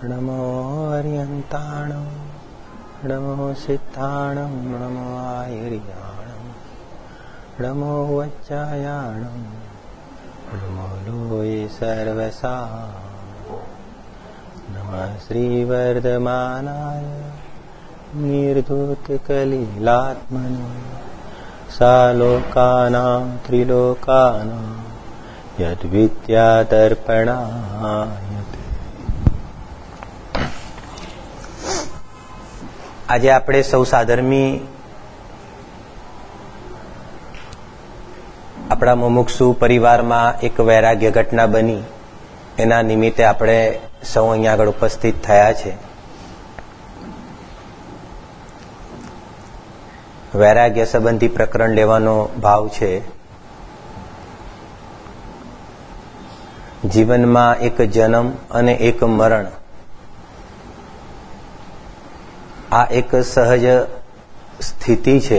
નમો અર્યંતાણમ નમો સિદ્ધાણમ નમો આયર્યાણમ નમો વચ્ચાયાણમ નમો લોય સર્વસા નમઃ શ્રી વર્ધમાનાય નિર્ધૂત કલિલાત્મને સાલોકાનાં ત્રિલોકાનાં યદ્વિદ્યાદર્પણાય. આજે આપણે સૌ સાધર્મી આપણા મુમુક્ષુ પરિવારમાં એક વૈરાગ્ય ઘટના બની, એના નિમિત્તે આપણે સૌ અહીંયા આગળ ઉપસ્થિત થયા છે. વૈરાગ્ય સંબંધી પ્રકરણ લેવાનો ભાવ છે. જીવનમાં એક જન્મ અને એક મરણ, આ એક સહજ સ્થિતિ છે.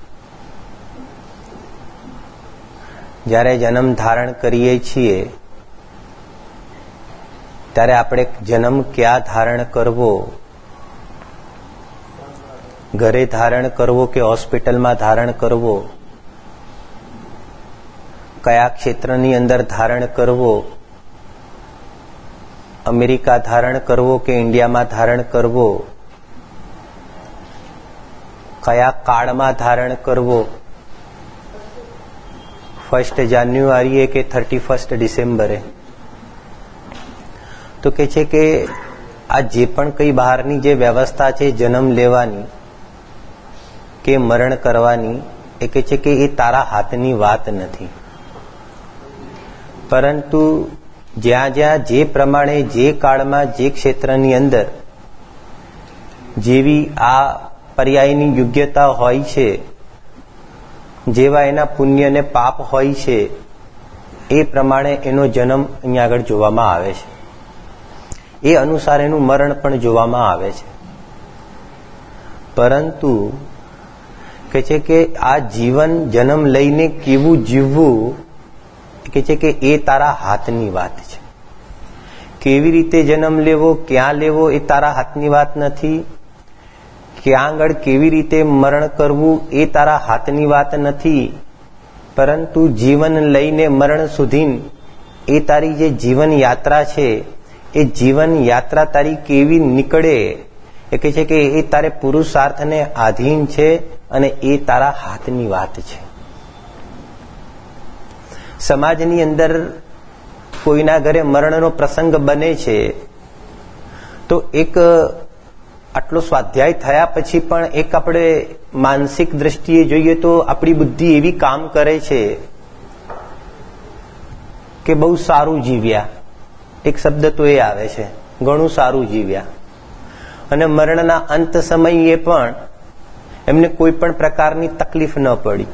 જ્યારે જન્મ ધારણ કરીએ છીએ ત્યારે આપણે જન્મ ક્યાં ધારણ કરવો, ઘરે ધારણ કરવો કે હોસ્પિટલમાં ધારણ કરવો, કયા ક્ષેત્રની અંદર ધારણ કરવો, અમેરિકા ધારણ કરવો કે ઇન્ડિયામાં ધારણ કરવો, કયા કાળમાં ધારણ કરવો, 1 જાન્યુઆરીએ કે 31 ડિસેમ્બરે, તો કે છે કે આ જે પણ કઈ બહારની જે વ્યવસ્થા છે જન્મ લેવાની કે મરણ કરવાની, એ કે છે કે એ તારા હાથની વાત નથી. પરંતુ જ્યાં જ્યાં જે પ્રમાણે જે કાળમાં જે ક્ષેત્રની અંદર જેવી આ પર્યાયની યોગ્યતા હોય છે, જેવા એના પુણ્ય અને પાપ હોય છે, એ પ્રમાણે એનો જન્મ અહીંયા આગળ જોવામાં આવે છે. એ અનુસાર એનું મરણ પણ જોવામાં આવે છે. પરંતુ કે છે કે આ જીવન જન્મ લઈને કેવું જીવવું, કે છે કે એ તારા હાથની વાત છે. કેવી રીતે જન્મ લેવો, ક્યાં લેવો, એ તારા હાથની વાત નથી. ક્યાં આગળ કેવી રીતે મરણ કરવું, એ તારા હાથની વાત નથી. પરંતુ જીવન લઈને મરણ સુધી એ તારી જે જીવન યાત્રા છે, એ જીવન યાત્રા તારી કેવી નીકળે, એ કહે છે કે એ તારે પુરુષાર્થને આધીન છે અને એ તારા હાથની વાત છે. સમાજની અંદર કોઈના ઘરે મરણનો પ્રસંગ બને છે તો એક આટલો સ્વાધ્યાય થયા પછી પણ એક આપણે માનસિક દ્રષ્ટિએ જોઈએ તો આપણી બુદ્ધિ એવી કામ કરે છે કે બહુ સારું જીવ્યા, એક શબ્દ તો એ આવે છે, ઘણું સારું જીવ્યા. અને મરણના અંત સમયે પણ એમને કોઈ પણ પ્રકારની તકલીફ ન પડી.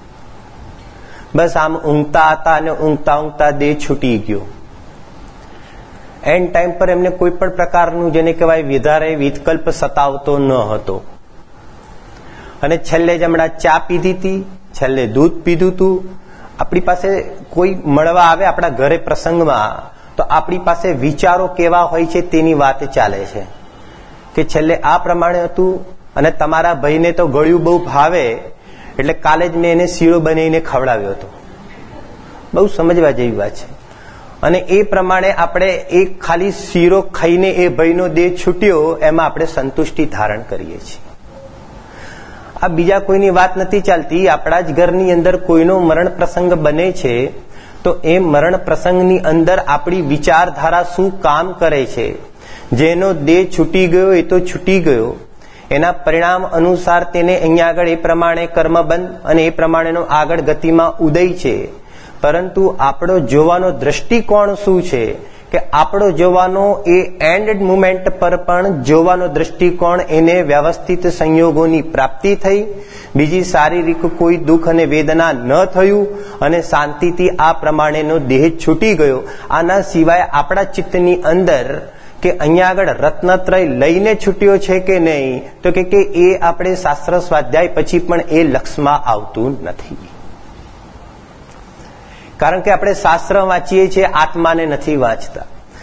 બસ આમ ઊંઘતા હતા અને ઊંઘતા ઊંઘતા દેહ છૂટી ગયો. એન્ડ ટાઈમ પર એમને કોઈ પણ પ્રકારનું જેને કહેવાય વધારે વિકલ્પ સતાવતો ન હતો. અને છેલ્લે જ હમણાં ચા પીધી હતી, છેલ્લે દૂધ પીધું હતું. આપણી પાસે કોઈ મળવા આવે આપણા ઘરે પ્રસંગમાં તો આપણી પાસે વિચારો કેવા હોય છે તેની વાત ચાલે છે કે છેલ્લે આ પ્રમાણે હતું અને તમારા ભાઈને તો ગળ્યું બહુ ભાવે એટલે કાલે જ મેં એને શીરો બનાવીને ખવડાવ્યો હતો. બહુ સમજવા જેવી વાત છે. અને એ પ્રમાણે આપણે એક ખાલી શીરો ખાઈને એ ભાઈનો દેહ છૂટ્યો એમાં આપણે સંતુષ્ટિ ધારણ કરીએ છીએ. આ બીજા કોઈની વાત નથી ચાલતી. આપણા જ ઘરની અંદર કોઈનો મરણ પ્રસંગ બને છે તો એ મરણ પ્રસંગની અંદર આપણી વિચારધારા શું કામ કરે છે. જેનો દેહ છૂટી ગયો એ તો છૂટી ગયો, એના પરિણામ અનુસાર તેને અહીંયા આગળ એ પ્રમાણે કર્મબંધ અને એ પ્રમાણેનો આગળ ગતિમાં ઉદય છે. પરંતુ આપણો જોવાનો દ્રષ્ટિકોણ શું છે કે આપણો જોવાનો એ એન્ડ મુમેન્ટ પર પણ જોવાનો દ્રષ્ટિકોણ એને વ્યવસ્થિત સંયોગોની પ્રાપ્તિ થઈ, બીજી શારીરિક કોઈ દુઃખ અને વેદના ન થયું અને શાંતિથી આ પ્રમાણેનો દેહ છૂટી ગયો. આના સિવાય આપણા ચિત્તની અંદર કે અહીંયા આગળ રત્નત્રય લઈને છૂટ્યો છે કે નહીં, તો કે એ આપણે શાસ્ત્ર સ્વાધ્યાય પછી પણ એ લક્ષમાં આવતું નથી. કારણ કે આપણે શાસ્ત્ર વાંચીએ છીએ, આત્માને નથી વાંચતા.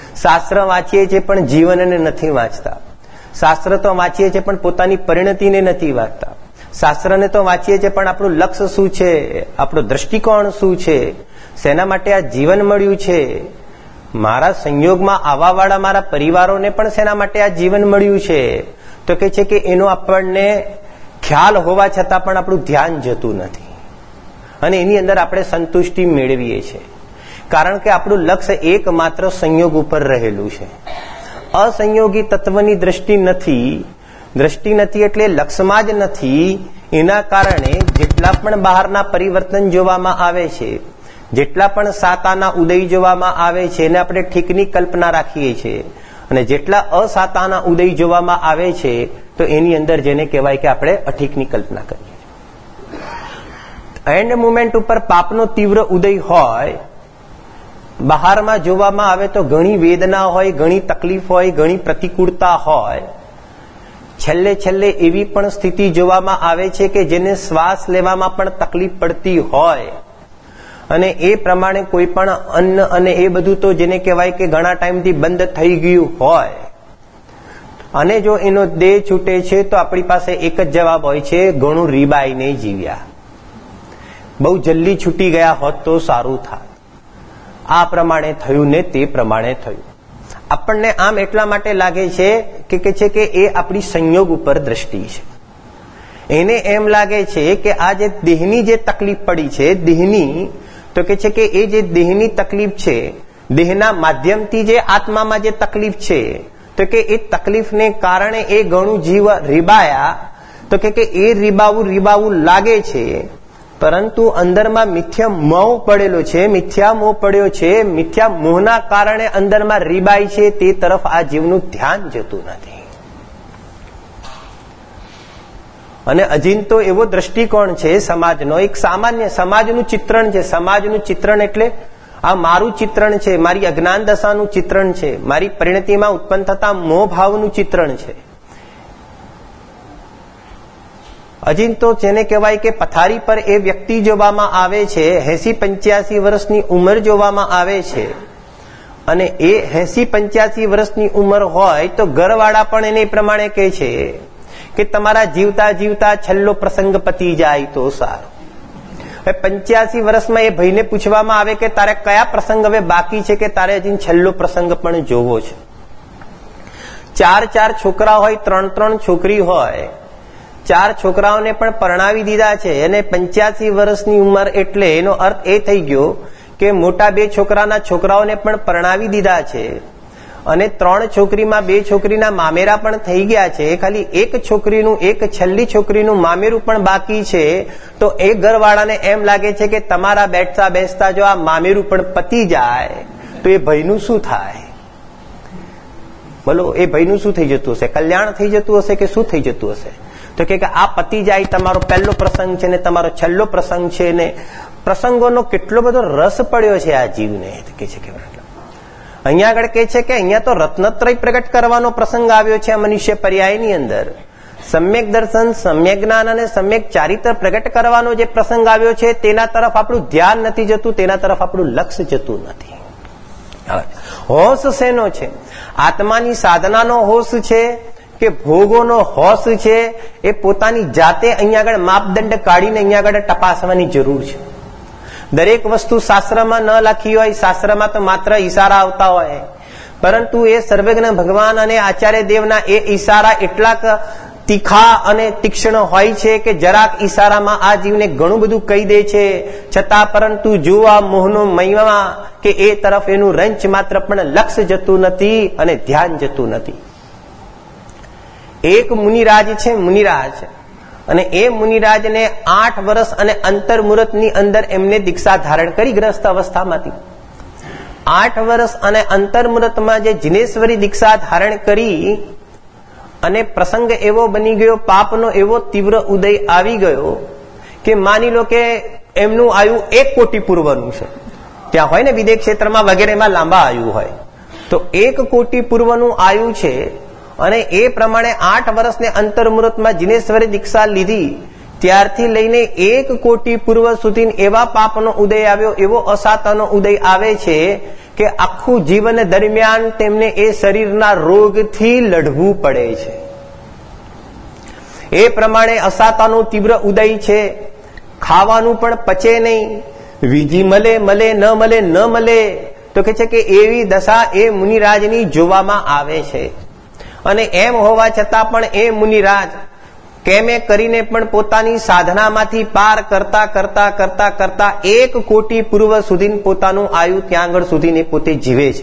શાસ્ત્ર વાંચીએ છીએ પણ જીવનને નથી વાંચતા. શાસ્ત્ર તો વાંચીએ છીએ પણ પોતાની પરિણતિને નથી વાંચતા. શાસ્ત્રને તો વાંચીએ છીએ પણ આપણું લક્ષ્ય શું છે, આપણો દ્રષ્ટિકોણ શું છે, શેના માટે આ જીવન મળ્યું છે, મારા સંયોગમાં આવવાવાળા મારા પરિવારોને પણ શેના માટે આ જીવન મળ્યું છે. તો કે છે કે એનો આપણને ખ્યાલ હોવા છતાં પણ આપણું ધ્યાન જતું નથી અને એની અંદર આપણે સંતુષ્ટિ મેળવીએ છીએ. કારણ કે આપણું લક્ષ્ય એકમાત્ર સંયોગ ઉપર રહેલું છે. અસંયોગી તત્વની દ્રષ્ટિ નથી એટલે લક્ષ્યમાં જ નથી. એના કારણે જેટલા પણ બહારના પરિવર્તન જોવામાં આવે છે, જેટલા પણ સાતાના ઉદય જોવામાં આવે છે એને આપણે ઠીકની કલ્પના રાખીએ છીએ, અને જેટલા અસાતાના ઉદય જોવામાં આવે છે તો એની અંદર જેને કહેવાય કે આપણે અઠીકની કલ્પના કરીએ. એન્ડ મુમેન્ટ ઉપર પાપનો તીવ્ર ઉદય હોય, બહારમાં જોવામાં આવે તો ઘણી વેદના હોય, ઘણી તકલીફ હોય, ઘણી પ્રતિકૂળતા હોય. છેલ્લે એવી પણ સ્થિતિ જોવામાં આવે છે કે જેને શ્વાસ લેવામાં પણ તકલીફ પડતી હોય, અને એ પ્રમાણે કોઈ પણ અન્ન અને એ બધું તો જેને કહેવાય કે ઘણા ટાઈમથી બંધ થઈ ગયું હોય, અને જો એનો દેહ છૂટે છે તો આપણી પાસે એક જ જવાબ હોય છે, ઘણું રીબાઈને જીવ્યા, બહુ જલ્દી છૂટી ગયા હોત તો સારું થાત. આ પ્રમાણે થયું ને તે પ્રમાણે થયું. આપણને આમ એટલા માટે લાગે છે કે એ આપણી સંયોગ ઉપર દ્રષ્ટિ છે. એને એમ લાગે છે કે આ જે દેહની જે તકલીફ પડી છે, દેહની, તો કે છે કે એ જે દેહની તકલીફ છે, દેહના માધ્યમથી જે આત્મામાં જે તકલીફ છે, તો કે એ તકલીફને કારણે એ ઘણું જીવ રીબાયા, તો કે એ રીબાવું લાગે છે, પરંતુ અંદરમાં મિથ્યા મોહ પડેલો છે, મિથ્યા મોહ પડ્યો છે. મિથ્યા મોહના કારણે અંદરમાં રીબાય છે, તે તરફ આ જીવનું ધ્યાન જતું નથી. અને અજીન તો એવો દ્રષ્ટિકોણ છે સમાજનો, એક સામાન્ય સમાજનું ચિત્રણ છે. સમાજનું ચિત્રણ એટલે આ મારું ચિત્રણ છે, મારી અજ્ઞાન દશાનું ચિત્રણ છે, મારી પરિણતિમાં ઉત્પન્ન થતા મોહ ભાવનું ચિત્રણ છે. અજીન તો જેને કહેવાય કે પથારી પર એ વ્યક્તિ જોવામાં આવે છે, 80-85 વર્ષની ઉંમર જોવામાં આવે છે, અને એ 80-85 વર્ષની ઉંમર હોય તો ઘરવાળા પણ એને પ્રમાણે કહે છે કે તમારા જીવતા છેલ્લો પ્રસંગ પતી જાય તો સારું. હવે 85 વર્ષમાં એ ભાઈને પૂછવામાં આવે કે તારે કયા પ્રસંગ હવે બાકી છે કે તારે હજી છેલ્લો પ્રસંગ પણ જોવો છે. 4 છોકરા હોય, 3 છોકરી હોય, 4 છોકરાઓને પણ પરણાવી દીધા છે, અને 85 વર્ષની ઉંમર એટલે એનો અર્થ એ થઈ ગયો કે મોટા 2 છોકરાના છોકરાઓને પણ પરણાવી દીધા છે, અને 3 છોકરીમાં 2 છોકરીના મામેરા પણ થઈ ગયા છે. ખાલી એક છેલ્લી છોકરીનું મામેરું પણ બાકી છે. તો એ ઘરવાળાને એમ લાગે છે કે તમારા બેસતા જો આ મામેરું પણ પતી જાય તો એ ભાઈનું શું થાય? બોલો, એ ભાઈનું શું થઈ જતું હશે? કલ્યાણ થઈ જતું હશે કે શું થઈ જતું હશે? તો કે આ પતી જાય, તમારો પહેલો પ્રસંગ છે ને તમારો છેલ્લો પ્રસંગ છે, ને પ્રસંગોનો કેટલો બધો રસ પડ્યો છે આ જીવને. કે છે કે અહીંયા આગળ કે છે કે અહીંયા તો રત્નત્રય પ્રગટ કરવાનો પ્રસંગ આવ્યો છે આ મનુષ્ય પર્યાયની અંદર. સમ્યક દર્શન, સમ્યક જ્ઞાન અને સમ્યક ચારિત્ર પ્રગટ કરવાનો જે પ્રસંગ આવ્યો છે તેના તરફ આપણું ધ્યાન નથી જતું, તેના તરફ આપણું લક્ષ્ય જતું નથી. હોશ શેનો છે? આત્માની સાધનાનો હોશ છે કે ભોગોનો હોશ છે? એ પોતાની જાતે અહીંયા આગળ માપદંડ કાઢીને અહીંયા આગળ તપાસવાની જરૂર છે. દરેક વસ્તુ શાસ્ત્રમાં ન લખી હોય, શાસ્ત્રમાં તો માત્ર ઈશારા આવતા હોય, પરંતુ એ સર્વજ્ઞ ભગવાન અને આચાર્ય દેવના એ ઈશારા એટલાક તીખા અને તીક્ષ્ણ હોય છે કે જરાક ઈશારામાં આ જીવને ઘણું બધું કહી દે છે, છતાં પરંતુ જો આ મોહનો મહિમા કે એ તરફ એનું રંચ માત્ર પણ લક્ષ્ય જતું નથી અને ધ્યાન જતું નથી. એક મુનિરાજ છે, મુનિરાજ, અને એ મુનિરાજને 8 વર્ષ અને અંતર મુહૂર્તની અંદર એમને દીક્ષા ધારણ કરી ગ્રસ્ત અવસ્થામાંથી. 8 વર્ષ અને અંતર મુહૂર્તમાં જે જિનેશ્વરી દીક્ષા ધારણ કરી, અને પ્રસંગ એવો બની ગયો, પાપનો એવો તીવ્ર ઉદય આવી ગયો કે માની લો કે એમનું આયુ 1 કોટી પૂર્વનું છે. ત્યાં હોય ને વિદેશ ક્ષેત્રમાં વગેરેમાં લાંબા આયુ હોય, તો 1 કોટી પૂર્વનું આયુ છે, અને એ પ્રમાણે 8 વર્ષને અંતર મુહૂર્તમાં જિનેશ્વરી દીક્ષા લીધી, ત્યારથી લઈને 1 કોટી પૂર્વ સુધી એવા પાપનો ઉદય આવ્યો, એવો અસાતાનો ઉદય આવે છે કે આખું જીવન દરમિયાન તેમને એ શરીરના રોગથી લડવું પડે છે. એ પ્રમાણે અસાતાનો તીવ્ર ઉદય છે, ખાવાનું પણ પચે નહીં, વિધિ મળે મળે ન મળે ન મળે, તો કે છે કે એવી દશા એ મુનિરાજની જોવામાં આવે છે. અને એમ હોવા છતાં પણ એ મુનિરાજ કેમે કરીને પણ પોતાની સાધનામાંથી પાર કરતા કરતા કરતા કરતા 1 કોટી પૂર્વ સુધી પોતાનું આયુ ત્યાં આગળ સુધી પોતે જીવે છે.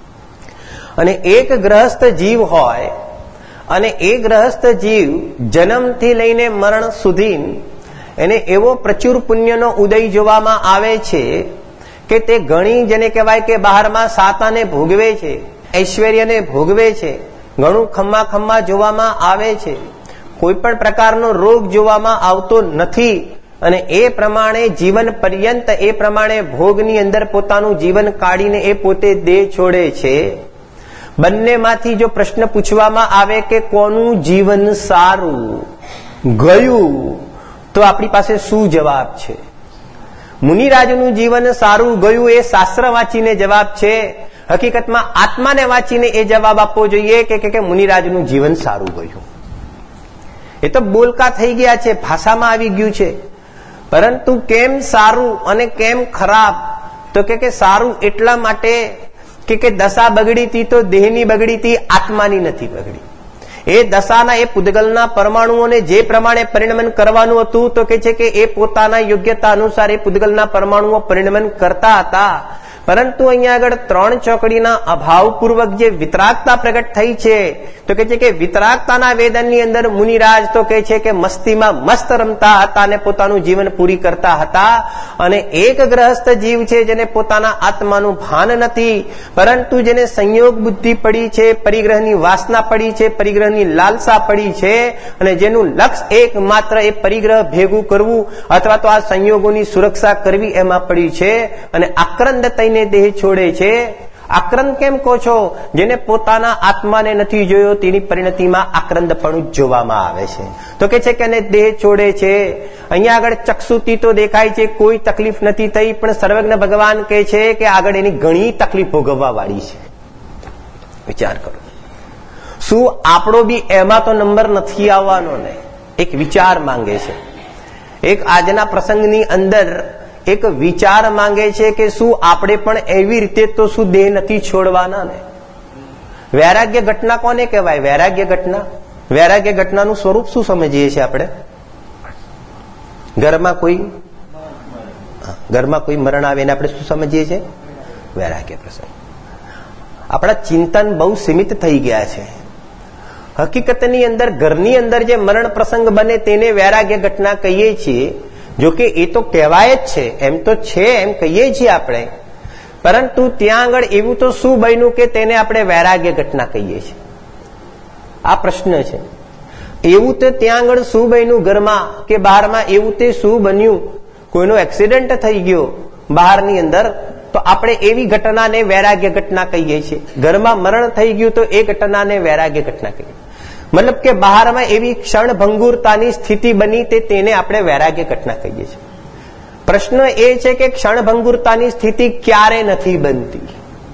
અને એક ગ્રહસ્થ જીવ હોય અને એ ગ્રહસ્થ જીવ જન્મથી લઈને મરણ સુધી એને એવો પ્રચુર પુણ્યનો ઉદય જોવામાં આવે છે કે તે ઘણી જેને કહેવાય કે બહારમાં સાતાને ભોગવે છે, ઐશ્વર્યને ભોગવે છે, ઘણું ખમ્મા ખમ્મા જોવામાં આવે છે, કોઈ પણ પ્રકારનો રોગ જોવામાં આવતો નથી. અને એ પ્રમાણે જીવન પર્યંત એ પ્રમાણે ભોગની અંદર પોતાનું જીવન કાઢીને એ પોતે દેહ છોડે છે. બંનેમાંથી જો પ્રશ્ન પૂછવામાં આવે કે કોનું જીવન સારું ગયું, તો આપણી પાસે શું જવાબ છે? મુનિરાજનું જીવન સારું ગયું એ શાસ્ત્ર વાંચીને જવાબ છે. હકીકતમાં આત્માને વાંચીને એ જવાબ આપવો જોઈએ કે મુનિરાજનું જીવન સારું ગયું. એ તો બોલકા થઈ ગયા છે, ભાષામાં આવી ગયું છે. પરંતુ કેમ સારું અને કેમ ખરાબ? તો કે સારું એટલા માટે કે દશા બગડી હતી તો દેહની બગડી હતી, આત્માની નથી બગડી. એ દશાના એ પૂતગલના પરમાણુઓને જે પ્રમાણે પરિણમન કરવાનું હતું તો કે છે કે એ પોતાના યોગ્યતા અનુસાર એ પૂતગલના પરમાણુઓ પરિણમન કરતા હતા. પરંતુ અહીંયા આગળ 3 ચોકડીના અભાવપૂર્વક જે વિતરાગતા પ્રગટ થઈ છે, તો કે છે કે વિતરાગતાના વેદનની અંદર મુનિરાજ તો કે છે કે મસ્તીમાં મસ્ત રમતા હતા અને પોતાનું જીવન પૂરી કરતા હતા. અને એક ગ્રહસ્થ જીવ છે જેને પોતાના આત્માનું ભાન નથી, પરંતુ જેને સંયોગ બુદ્ધિ પડી છે, પરિગ્રહની વાસના પડી છે, પરિગ્રહની લાલસા પડી છે, અને જેનું લક્ષ્ય એકમાત્ર એ પરિગ્રહ ભેગું કરવું અથવા તો આ સંયોગોની સુરક્ષા કરવી એમાં પડી છે. અને આક્રંદ થઈને દેહ છોડે છે. આક્રંદ કેમ કહો છો? જેને પોતાના આત્માને નથી જોયો તેની પરિણતિમાં આક્રંદપણું જોવામાં આવે છે. તો કે છે કે દેહ છોડે છે. અહીંયા આગળ ચક્ષુથી તો દેખાય છે કોઈ તકલીફ નથી થઈ, પણ સર્વજ્ઞ ભગવાન કહે છે કે આગળ એની ઘણી તકલીફ ભોગવવા વાળી છે. વિચાર કરો, શું આપણો બી એમાં તો નંબર નથી આવવાનો ને? એક વિચાર માંગે છે. એક આજના પ્રસંગની અંદર એક વિચાર માંગે છે કે શું આપણે પણ એવી રીતે તો શું દેહ નથી છોડવાના ને? વૈરાગ્ય ઘટના કોને કહેવાય? વૈરાગ્ય ઘટના. વૈરાગ્ય ઘટનાનું સ્વરૂપ શું સમજીએ છીએ આપણે? ઘરમાં કોઈ મરણ આવે ને આપણે શું સમજીએ છીએ? વૈરાગ્ય પ્રસંગ. આપણા ચિંતન બહુ સીમિત થઈ ગયા છે. હકીકતની અંદર ઘરની અંદર જે મરણ પ્રસંગ બને તેને વૈરાગ્ય ઘટના કહીએ છીએ. જોકે એ તો કહેવાય જ છે, એમ તો છે, એમ કહીએ છીએ આપણે, પરંતુ ત્યાં આગળ એવું તો શું બન્યું કે તેને આપણે વૈરાગ્ય ઘટના કહીએ છીએ? આ પ્રશ્ન છે. એવું તો ત્યાં આગળ શું બન્યું ઘરમાં કે બહારમાં? એવું તે શું બન્યું? કોઈનો એક્સિડન્ટ થઈ ગયો બહારની અંદર, તો આપણે એવી ઘટનાને વૈરાગ્ય ઘટના કહીએ છીએ. ઘરમાં મરણ થઈ ગયું તો એ ઘટનાને વૈરાગ્ય ઘટના કહીએ. મતલબ કે બહારમાં એવી ક્ષણભંગુરતાની સ્થિતિ બની તેને આપણે વૈરાગ્ય ઘટના કહીએ છીએ. પ્રશ્ન એ છે કે ક્ષણભંગુરતાની સ્થિતિ ક્યારે નથી બનતી?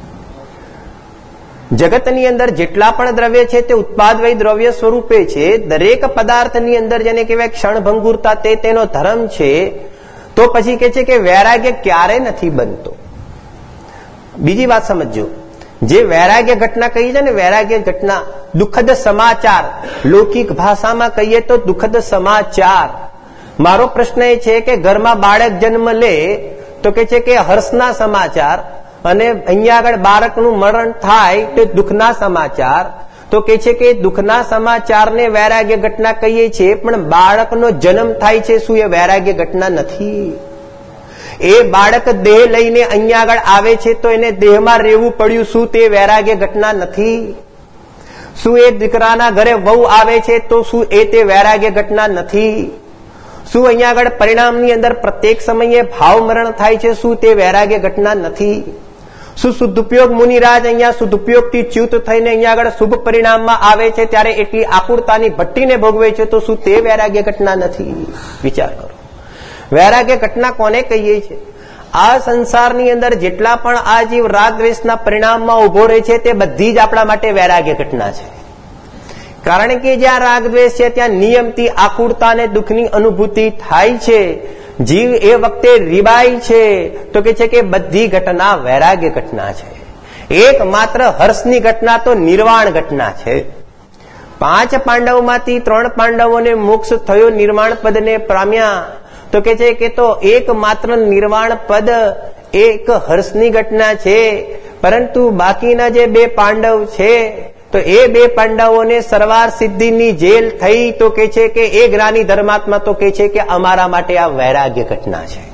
જગતની અંદર જેટલા પણ દ્રવ્ય છે તે ઉત્પાદવય દ્રવ્ય સ્વરૂપે છે. દરેક પદાર્થની અંદર જેને કહેવાય ક્ષણભંગુરતા તે તેનો ધર્મ છે. તો પછી કે છે કે વૈરાગ્ય ક્યારે નથી બનતો? બીજી વાત સમજો. જે વૈરાગ્ય ઘટના કહી છે ને, વૈરાગ્ય ઘટના દુઃખદ સમાચાર, લૌકિક ભાષામાં કહીએ તો દુઃખદ સમાચાર. મારો પ્રશ્ન એ છે કે ઘરમાં બાળક જન્મ લે તો કે છે કે હર્ષના સમાચાર, અને અહીંયા આગળ બાળકનું મરણ થાય તો દુઃખના સમાચાર. તો કે છે કે દુઃખના સમાચારને વૈરાગ્ય ઘટના કહીએ છીએ, પણ બાળકનો જન્મ થાય છે શું એ વૈરાગ્ય ઘટના નથી? એ બાળક દેહ લઈને અહીંયા આગળ આવે છે તો એને દેહમાં રહેવું પડ્યું, શું તે વૈરાગ્ય ઘટના નથી? શું એ દીકરાના ઘરે વહુ આવે છે તો શું એ તે વૈરાગ્ય ઘટના નથી? શું અહીંયા આગળ પરિણામની અંદર પ્રત્યેક સમયે ભાવ મરણ થાય છે, શું તે વૈરાગ્ય ઘટના નથી? શું સદુપયોગ મુનિરાજ અહીંયા સદુપયોગથી ચ્યુત થઈને અહીંયા આગળ શુભ પરિણામમાં આવે છે ત્યારે એટલી આકુરતાની ભટ્ટીને ભોગવે છે તો શું તે વૈરાગ્ય ઘટના નથી? વિચાર કરો. વૈરાગ્ય ઘટના કોને કહીએ છીએ? આ સંસારની અંદર જેટલા પણ આ જીવ રાગ દ્વેષના પરિણામમાં ઉભો રહે છે તે બધી જ આપણા માટે વૈરાગ્ય ઘટના છે. કારણ કે જ્યાં રાગ દ્વેષ છે ત્યાં નિયમથી આકુળતા અને દુઃખની અનુભૂતિ થાય છે. જીવ એ વખતે રીબાય છે તો કે છે કે બધી ઘટના વૈરાગ્ય ઘટના છે. એકમાત્ર હર્ષની ઘટના તો નિર્વાણ ઘટના છે. 5 પાંડવોમાંથી 3 પાંડવોને મોક્ષ થયો, નિર્વાણ પદને પામ્યા, તો કે છે કે તો એકમાત્ર નિર્વાણ પદ એક હર્ષની ઘટના છે. પરંતુ બાકીના જે 2 પાંડવ છે તો એ 2 પાંડવોને સરવાર સિદ્ધિની જેલ થઈ તો કે છે કે એ જ્ઞાની ધર્માત્મા તો કે છે કે અમારા માટે આ વૈરાગ્ય ઘટના છે.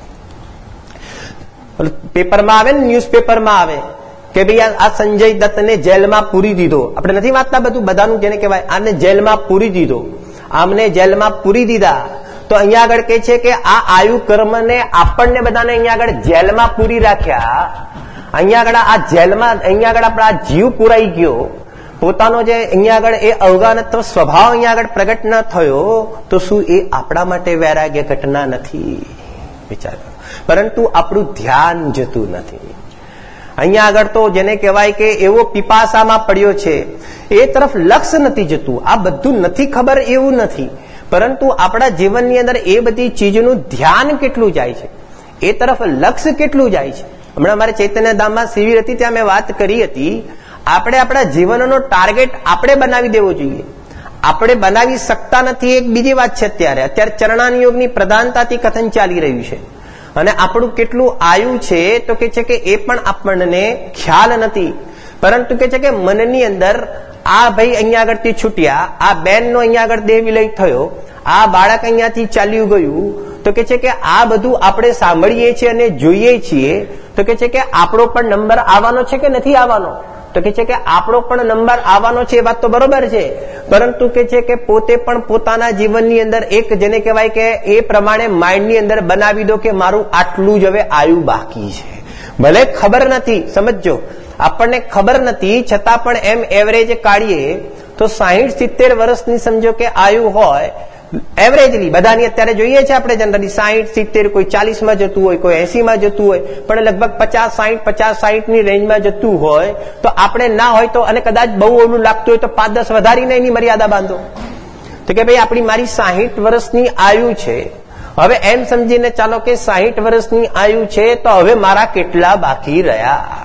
પેપરમાં આવે ને, ન્યૂઝપેપરમાં આવે કે ભાઈ આ સંજય દત્તને જેલમાં પૂરી દીધો. આપણે નથી વાંચતા બધું, બધાનું જેને કહેવાય આને જેલમાં પૂરી દીધો, આમને જેલમાં પૂરી દીધા. તો અહીંયા આગળ કે છે કે આ આયુ કર્મને આપણને બધાને અહીંયા આગળ જેલમાં પૂરી રાખ્યા. અહીંયા આગળ આ જેલમાં અહીંયા આગળ આપણા જીવ પુરાઈ ગયો, પોતાનો જે અહીંયા આગળ એ અવગાનત્વ સ્વભાવ અહીંયા આગળ પ્રગટ ન થયો, તો શું એ આપણા માટે વૈરાગ્ય ઘટના નથી? વિચાર કરો. પરંતુ આપણું ધ્યાન જતું નથી. અહીંયા આગળ તો જેને કહેવાય કે એવો પીપાસામાં પડ્યો છે, એ તરફ લક્ષ નથી જતું. આ બધું નથી ખબર એવું નથી, પરંતુ આપણા જીવનની અંદર એ બધી ચીજનું ધ્યાન કેટલું જાય છે, એ તરફ લક્ષ કેટલું જાય છે. હમણાં અમારે ચૈતન્ય ધામમાં શિબિર હતી, ત્યાં મેં વાત કરી હતી, આપણે આપણા જીવનનો ટાર્ગેટ આપણે બનાવી દેવો જોઈએ. આપણે બનાવી શકતા નથી, એક બીજી વાત છે. અત્યારે ચરણાની યોગની પ્રધાનતાથી કથન ચાલી રહ્યું છે, અને આપણું કેટલું આયુ છે તો કે છે કે એ પણ આપણને ખ્યાલ નથી. પરંતુ કે છે કે મનની અંદર આ ભાઈ અહીંયા આગળથી છૂટ્યા, આ બેનનો અહીંયા આગળ દેહ વિલય થયો, આ બાળક અહીંયાથી ચાલ્યું ગયું, તો કે છે કે આ બધું આપણે સાંભળીએ છીએ અને જોઈએ છીએ. તો કે છે કે આપણો પણ નંબર આવવાનો છે કે નથી આવવાનો? તો કે છે કે આપણો પણ નંબર આવવાનો છે, એ વાત તો બરોબર છે. પરંતુ કે છે કે પોતે પણ પોતાના જીવનની અંદર એક જેને કહેવાય કે એ પ્રમાણે માઇન્ડની અંદર બનાવી દો કે મારું આટલું જ હવે આયુ બાકી છે. ભલે ખબર નથી, સમજો, આપણને ખબર નથી છતાં પણ એમ એવરેજ કાઢીએ તો 60-70 વર્ષની સમજો કે આયુ હોય, એવરેજલી બધાની અત્યારે જોઈએ છે આપણે જનરલી 60-70, કોઈ 40માં જતું હોય, કોઈ 80માં જતું હોય, પણ લગભગ 50-60 ની રેન્જમાં જતું હોય. તો આપણે ના હોય તો, અને કદાચ બહુ ઓલું લાગતું હોય તો 5-10 વધારીને એની મર્યાદા બાંધો. તો કે ભાઈ મારી 60 વર્ષની આયુ છે, હવે એમ સમજીને ચાલો કે 60 વર્ષની આયુ છે, તો હવે મારા કેટલા બાકી રહ્યા?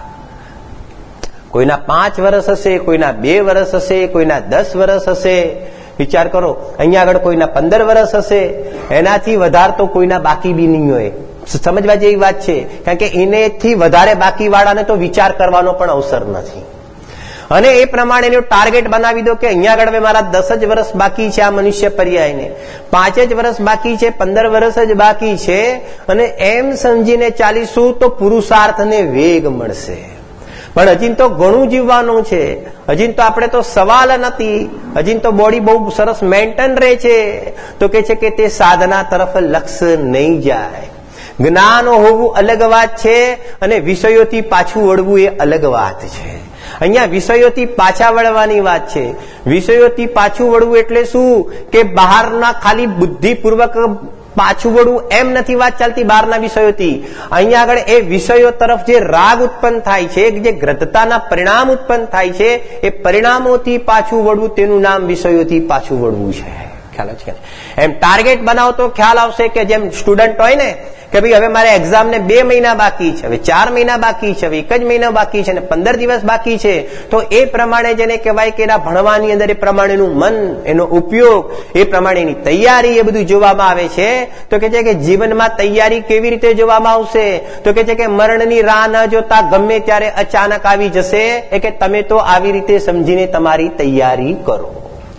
કોઈના 5 વર્ષ હશે, કોઈના 2 વર્ષ હશે, કોઈના 10 વર્ષ હશે. વિચાર કરો, અહીંયા આગળ કોઈના 15 વર્ષ હશે, એનાથી વધારે તો કોઈના બાકી બી નહીં હોય. સમજવા જેવી વાત છે, કારણ કે એનેથી વધારે બાકી વાળાને તો વિચાર કરવાનો પણ અવસર નથી. અને એ પ્રમાણે એનું ટાર્ગેટ બનાવી દો કે અહીંયા આગળ મારા 10 જ વર્ષ બાકી છે, આ મનુષ્ય પર્યાયને 5 જ વર્ષ બાકી છે, 15 વર્ષ જ બાકી છે, અને એમ સમજીને ચાલીશું તો પુરુષાર્થને વેગ મળશે. પણ હજી તો ઘણું જીવવાનું છે, હજી તો આપણે તો સવાલ નથી, હજી તો બોડી બહુ સરસ મેન્ટેન રહે છે. તો કે છે કે તે સાધના તરફ લક્ષ્ય નહીં જાય. જ્ઞાન હોવું અલગ વાત છે, અને વિષયોથી પાછું વળવું એ અલગ વાત છે. અહીંયા વિષયોથી પાછા વળવાની વાત છે. વિષયોથી પાછું વળવું એટલે શું કે બહારના ખાલી બુદ્ધિપૂર્વક પાછું વળવું એમ નથી વાત ચાલતી બહારના વિષયોથી. અહીંયા આગળ એ વિષયો તરફ જે રાગ ઉત્પન્ન થાય છે, જે ગ્રદ્ધતાના પરિણામ ઉત્પન્ન થાય છે, એ પરિણામોથી પાછું વળવું, તેનું નામ વિષયોથી પાછું વળવું છે. ખ્યાલ છે? એમ ટાર્ગેટ બનાવો તો ખ્યાલ આવશે કે જેમ સ્ટુડન્ટ હોય ને કે ભાઈ હવે મારે એક્ઝામ ને 2 મહિના બાકી છે, હવે 4 મહિના બાકી છે, હવે 1 જ મહિના બાકી છે, ને 15 દિવસ બાકી છે. તો એ પ્રમાણે જેને કહેવાય કે એના ભણવાની અંદર એ પ્રમાણેનું મન, એનો ઉપયોગ, એ પ્રમાણેની તૈયારી, એ બધું જોવામાં આવે છે. તો કે છે કે જીવનમાં તૈયારી કેવી રીતે જોવામાં આવશે? તો કે છે કે મરણની રાહ ન જોતા ગમે ત્યારે અચાનક આવી જશે, એ કે તમે તો આવી રીતે સમજીને તમારી તૈયારી કરો.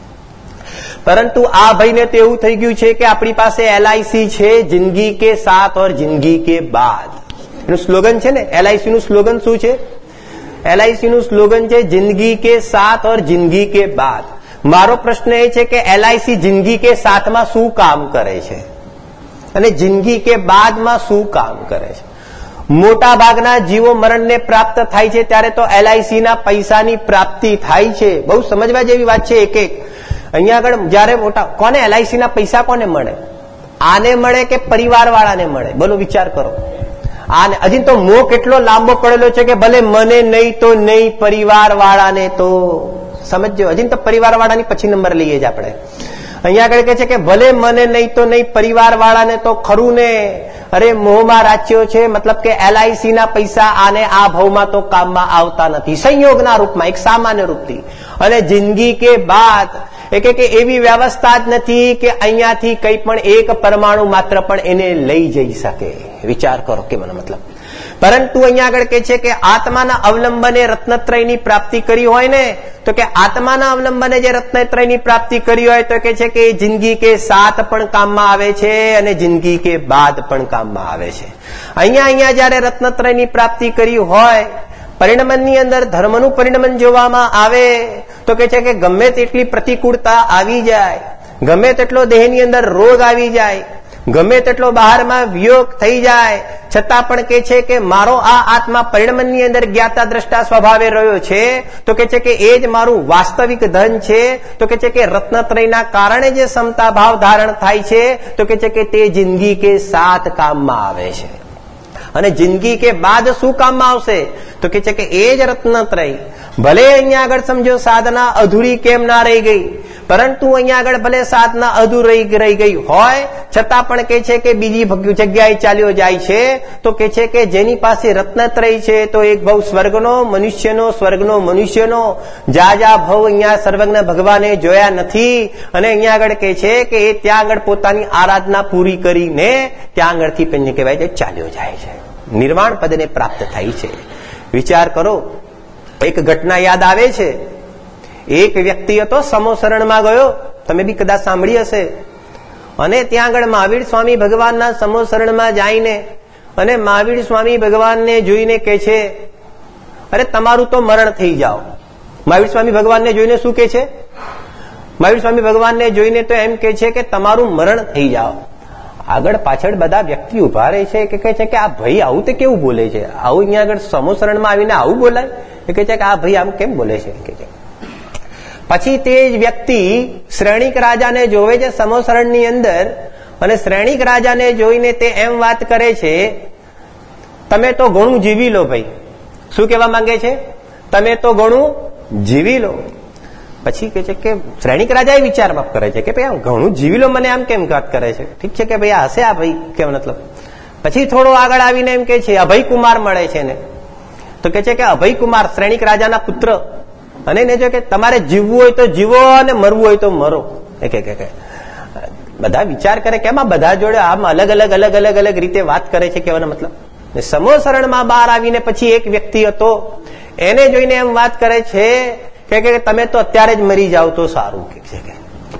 પરંતુ આ ભાઈને તો એવું થઈ ગયું છે કે આપણી પાસે LIC છે, જિંદગી કે સાથ और જિંદગી કે બાદ. એનું સ્લોગન છે ને, LIC નું સ્લોગન શું છે? LIC નું સ્લોગન છે જિંદગી કે સાથ और જિંદગી કે બાદ. મારો પ્રશ્ન એ છે કે LIC જિંદગી કે સાથમાં શું કામ કરે છે અને જિંદગી કે બાદમાં શું કામ કરે છે? મોટા ભાગના જીવો મરણને પ્રાપ્ત થાય છે ત્યારે તો LIC ના પૈસાની પ્રાપ્તિ થાય છે. બહુ સમજવા જેવી વાત છે. એક અહીંયા આગળ જયારે મોટા કોને LIC ના પૈસા કોને મળે? આને મળે કે પરિવાર વાળાને મળે? બોલો, વિચાર કરો. આ હજી તો મોહ કેટલો લાંબો પડેલો છે કે ભલે મને નહીં તો નહીં, પરિવાર વાળાને તો. સમજો, હજી તો પરિવાર વાળાની પછી નંબર લઈએ જ આપણે. અહીંયા આગળ કે છે કે ભલે મને નહીં તો નહીં, પરિવાર વાળાને તો ખરું ને. અરે મોહમાં રાચ્યો છે, મતલબ કે LIC ના પૈસા આને આ ભાવમાં તો કામમાં આવતા નથી, સંયોગના રૂપમાં, એક સામાન્ય રૂપથી. અને જિંદગી કે બાદ કે એવી વ્યવસ્થા જ નથી કે અહીંયાથી કઈ પણ એક પરમાણુ માત્ર પણ એને લઈ જઈ શકે. વિચાર કરો કે મને મતલબ. પરંતુ અહીંયા આગળ કે છે કે આત્માના અવલંબને રત્નત્રયની પ્રાપ્તિ કરી હોય ને, તો કે આત્માના અવલંબને જે રત્નત્રયની પ્રાપ્તિ કરી હોય તો કે છે કે જિંદગી કે સાથ પણ કામમાં આવે છે અને જિંદગી કે બાદ પણ કામમાં આવે છે. અહીંયા જયારે રત્નત્રયની પ્રાપ્તિ કરી હોય, પરિણમનની અંદર ધર્મનું પરિણમન જોવામાં આવે તો કે છે કે ગમે તેટલી પ્રતિકૂળતા આવી જાય, ગમે તેટલો દેહની અંદર રોગ આવી જાય, ગમે તેટલો બહારમાં વિયોગ થઈ જાય, છતાં પણ કે છે કે મારો આ આત્મા પરિણમનની અંદર જ્ઞાતા દ્રષ્ટા સ્વભાવે રહ્યો છે, તો કે છે કે એ જ મારું વાસ્તવિક ધન છે. તો કે છે કે રત્નત્રયના કારણે જે સમતા ભાવ ધારણ થાય છે, તો કે છે કે તે જિંદગી કે સાથ કામમાં આવે છે. અને જિંદગી કે બાદ શું કામમાં આવશે, તો કે છે કે એ જ રત્નત્રય. ભલે અહીંયા આગળ સમજો સાધના અધૂરી કેમ ના રહી ગઈ, પરંતુ અહીંયા આગળ ભલે સાધના અધૂરી રહી ગઈ હોય છતાં પણ કે છે કે બીજી જગ્યાએ ચાલ્યો જાય છે, તો કે છે કે જેની પાસે રત્નત્રય છે તો એક ભાવ સ્વર્ગનો, મનુષ્યનો, સ્વર્ગનો, મનુષ્યનો, જા ભાવ અહીંયા સર્વજ્ઞ ભગવાને જોયા નથી. અને અહીંયા આગળ કે છે કે એ ત્યાં આગળ પોતાની આરાધના પૂરી કરીને ત્યાં આગળથી પેને કહેવાય છે ચાલ્યો જાય છે, નિર્વાણ પદને પ્રાપ્ત થાય છે. વિચાર કરો, એક ઘટના યાદ આવે છે. એક વ્યક્તિ હતો, સમોસરણમાં ગયો, તમે બી કદાચ સાંભળી હશે. અને ત્યાં આગળ મહાવીર સ્વામી ભગવાનના સમોસરણમાં જઈને અને મહાવીર સ્વામી ભગવાનને જોઈને કે છે, અરે તમારું તો મરણ થઈ જાઓ. મહાવીર સ્વામી ભગવાનને જોઈને શું કે છે? મહાવીર સ્વામી ભગવાનને જોઈને તો એમ કે છે કે તમારું મરણ થઈ જાઓ. આગળ પાછળ બધા વ્યક્તિ ઉભા રહે છે કે કહે છે કે આ ભાઈ આવું તે કેવું બોલે છે, આવું અહીંયા આગળ સમોસરણમાં આવીને આવું બોલાય? એ કહે છે કે આ ભાઈ આમ કેમ બોલે છે. કે પછી તે જ વ્યક્તિ શ્રેણીક રાજાને જોવે છે સમોસરણની અંદર, અને શ્રેણીક રાજાને જોઈને તે એમ વાત કરે છે, તમે તો ઘણું જીવી લો ભાઈ. શું કહેવા માંગે છે? તમે તો ઘણું જીવી લો. પછી કે છે કે શ્રેણીક રાજા એ વિચારમાં કરે છે કે ભાઈ આમ ઘણું જીવી લો, મને આમ કેમ વાત કરે છે? ઠીક છે કે ભાઈ આ હશે આ ભાઈ કેમ મતલબ. પછી થોડો આગળ આવીને એમ કે છે અભય કુમાર મળે છે ને, તો કે છે કે અભય કુમાર શ્રેણીક રાજાના પુત્ર, અને એને જો કે તમારે જીવવું હોય તો જીવો અને મરવું હોય તો મરો. બધા વિચાર કરે કેમ આ બધા જોડે આમ અલગ અલગ રીતે વાત કરે છે, કહેવાનો મતલબ. સમોસરણમાં બહાર આવીને પછી એક વ્યક્તિ હતો, એને જોઈને એમ વાત કરે છે કે તમે તો અત્યારે જ મરી જાઓ તો સારું. કે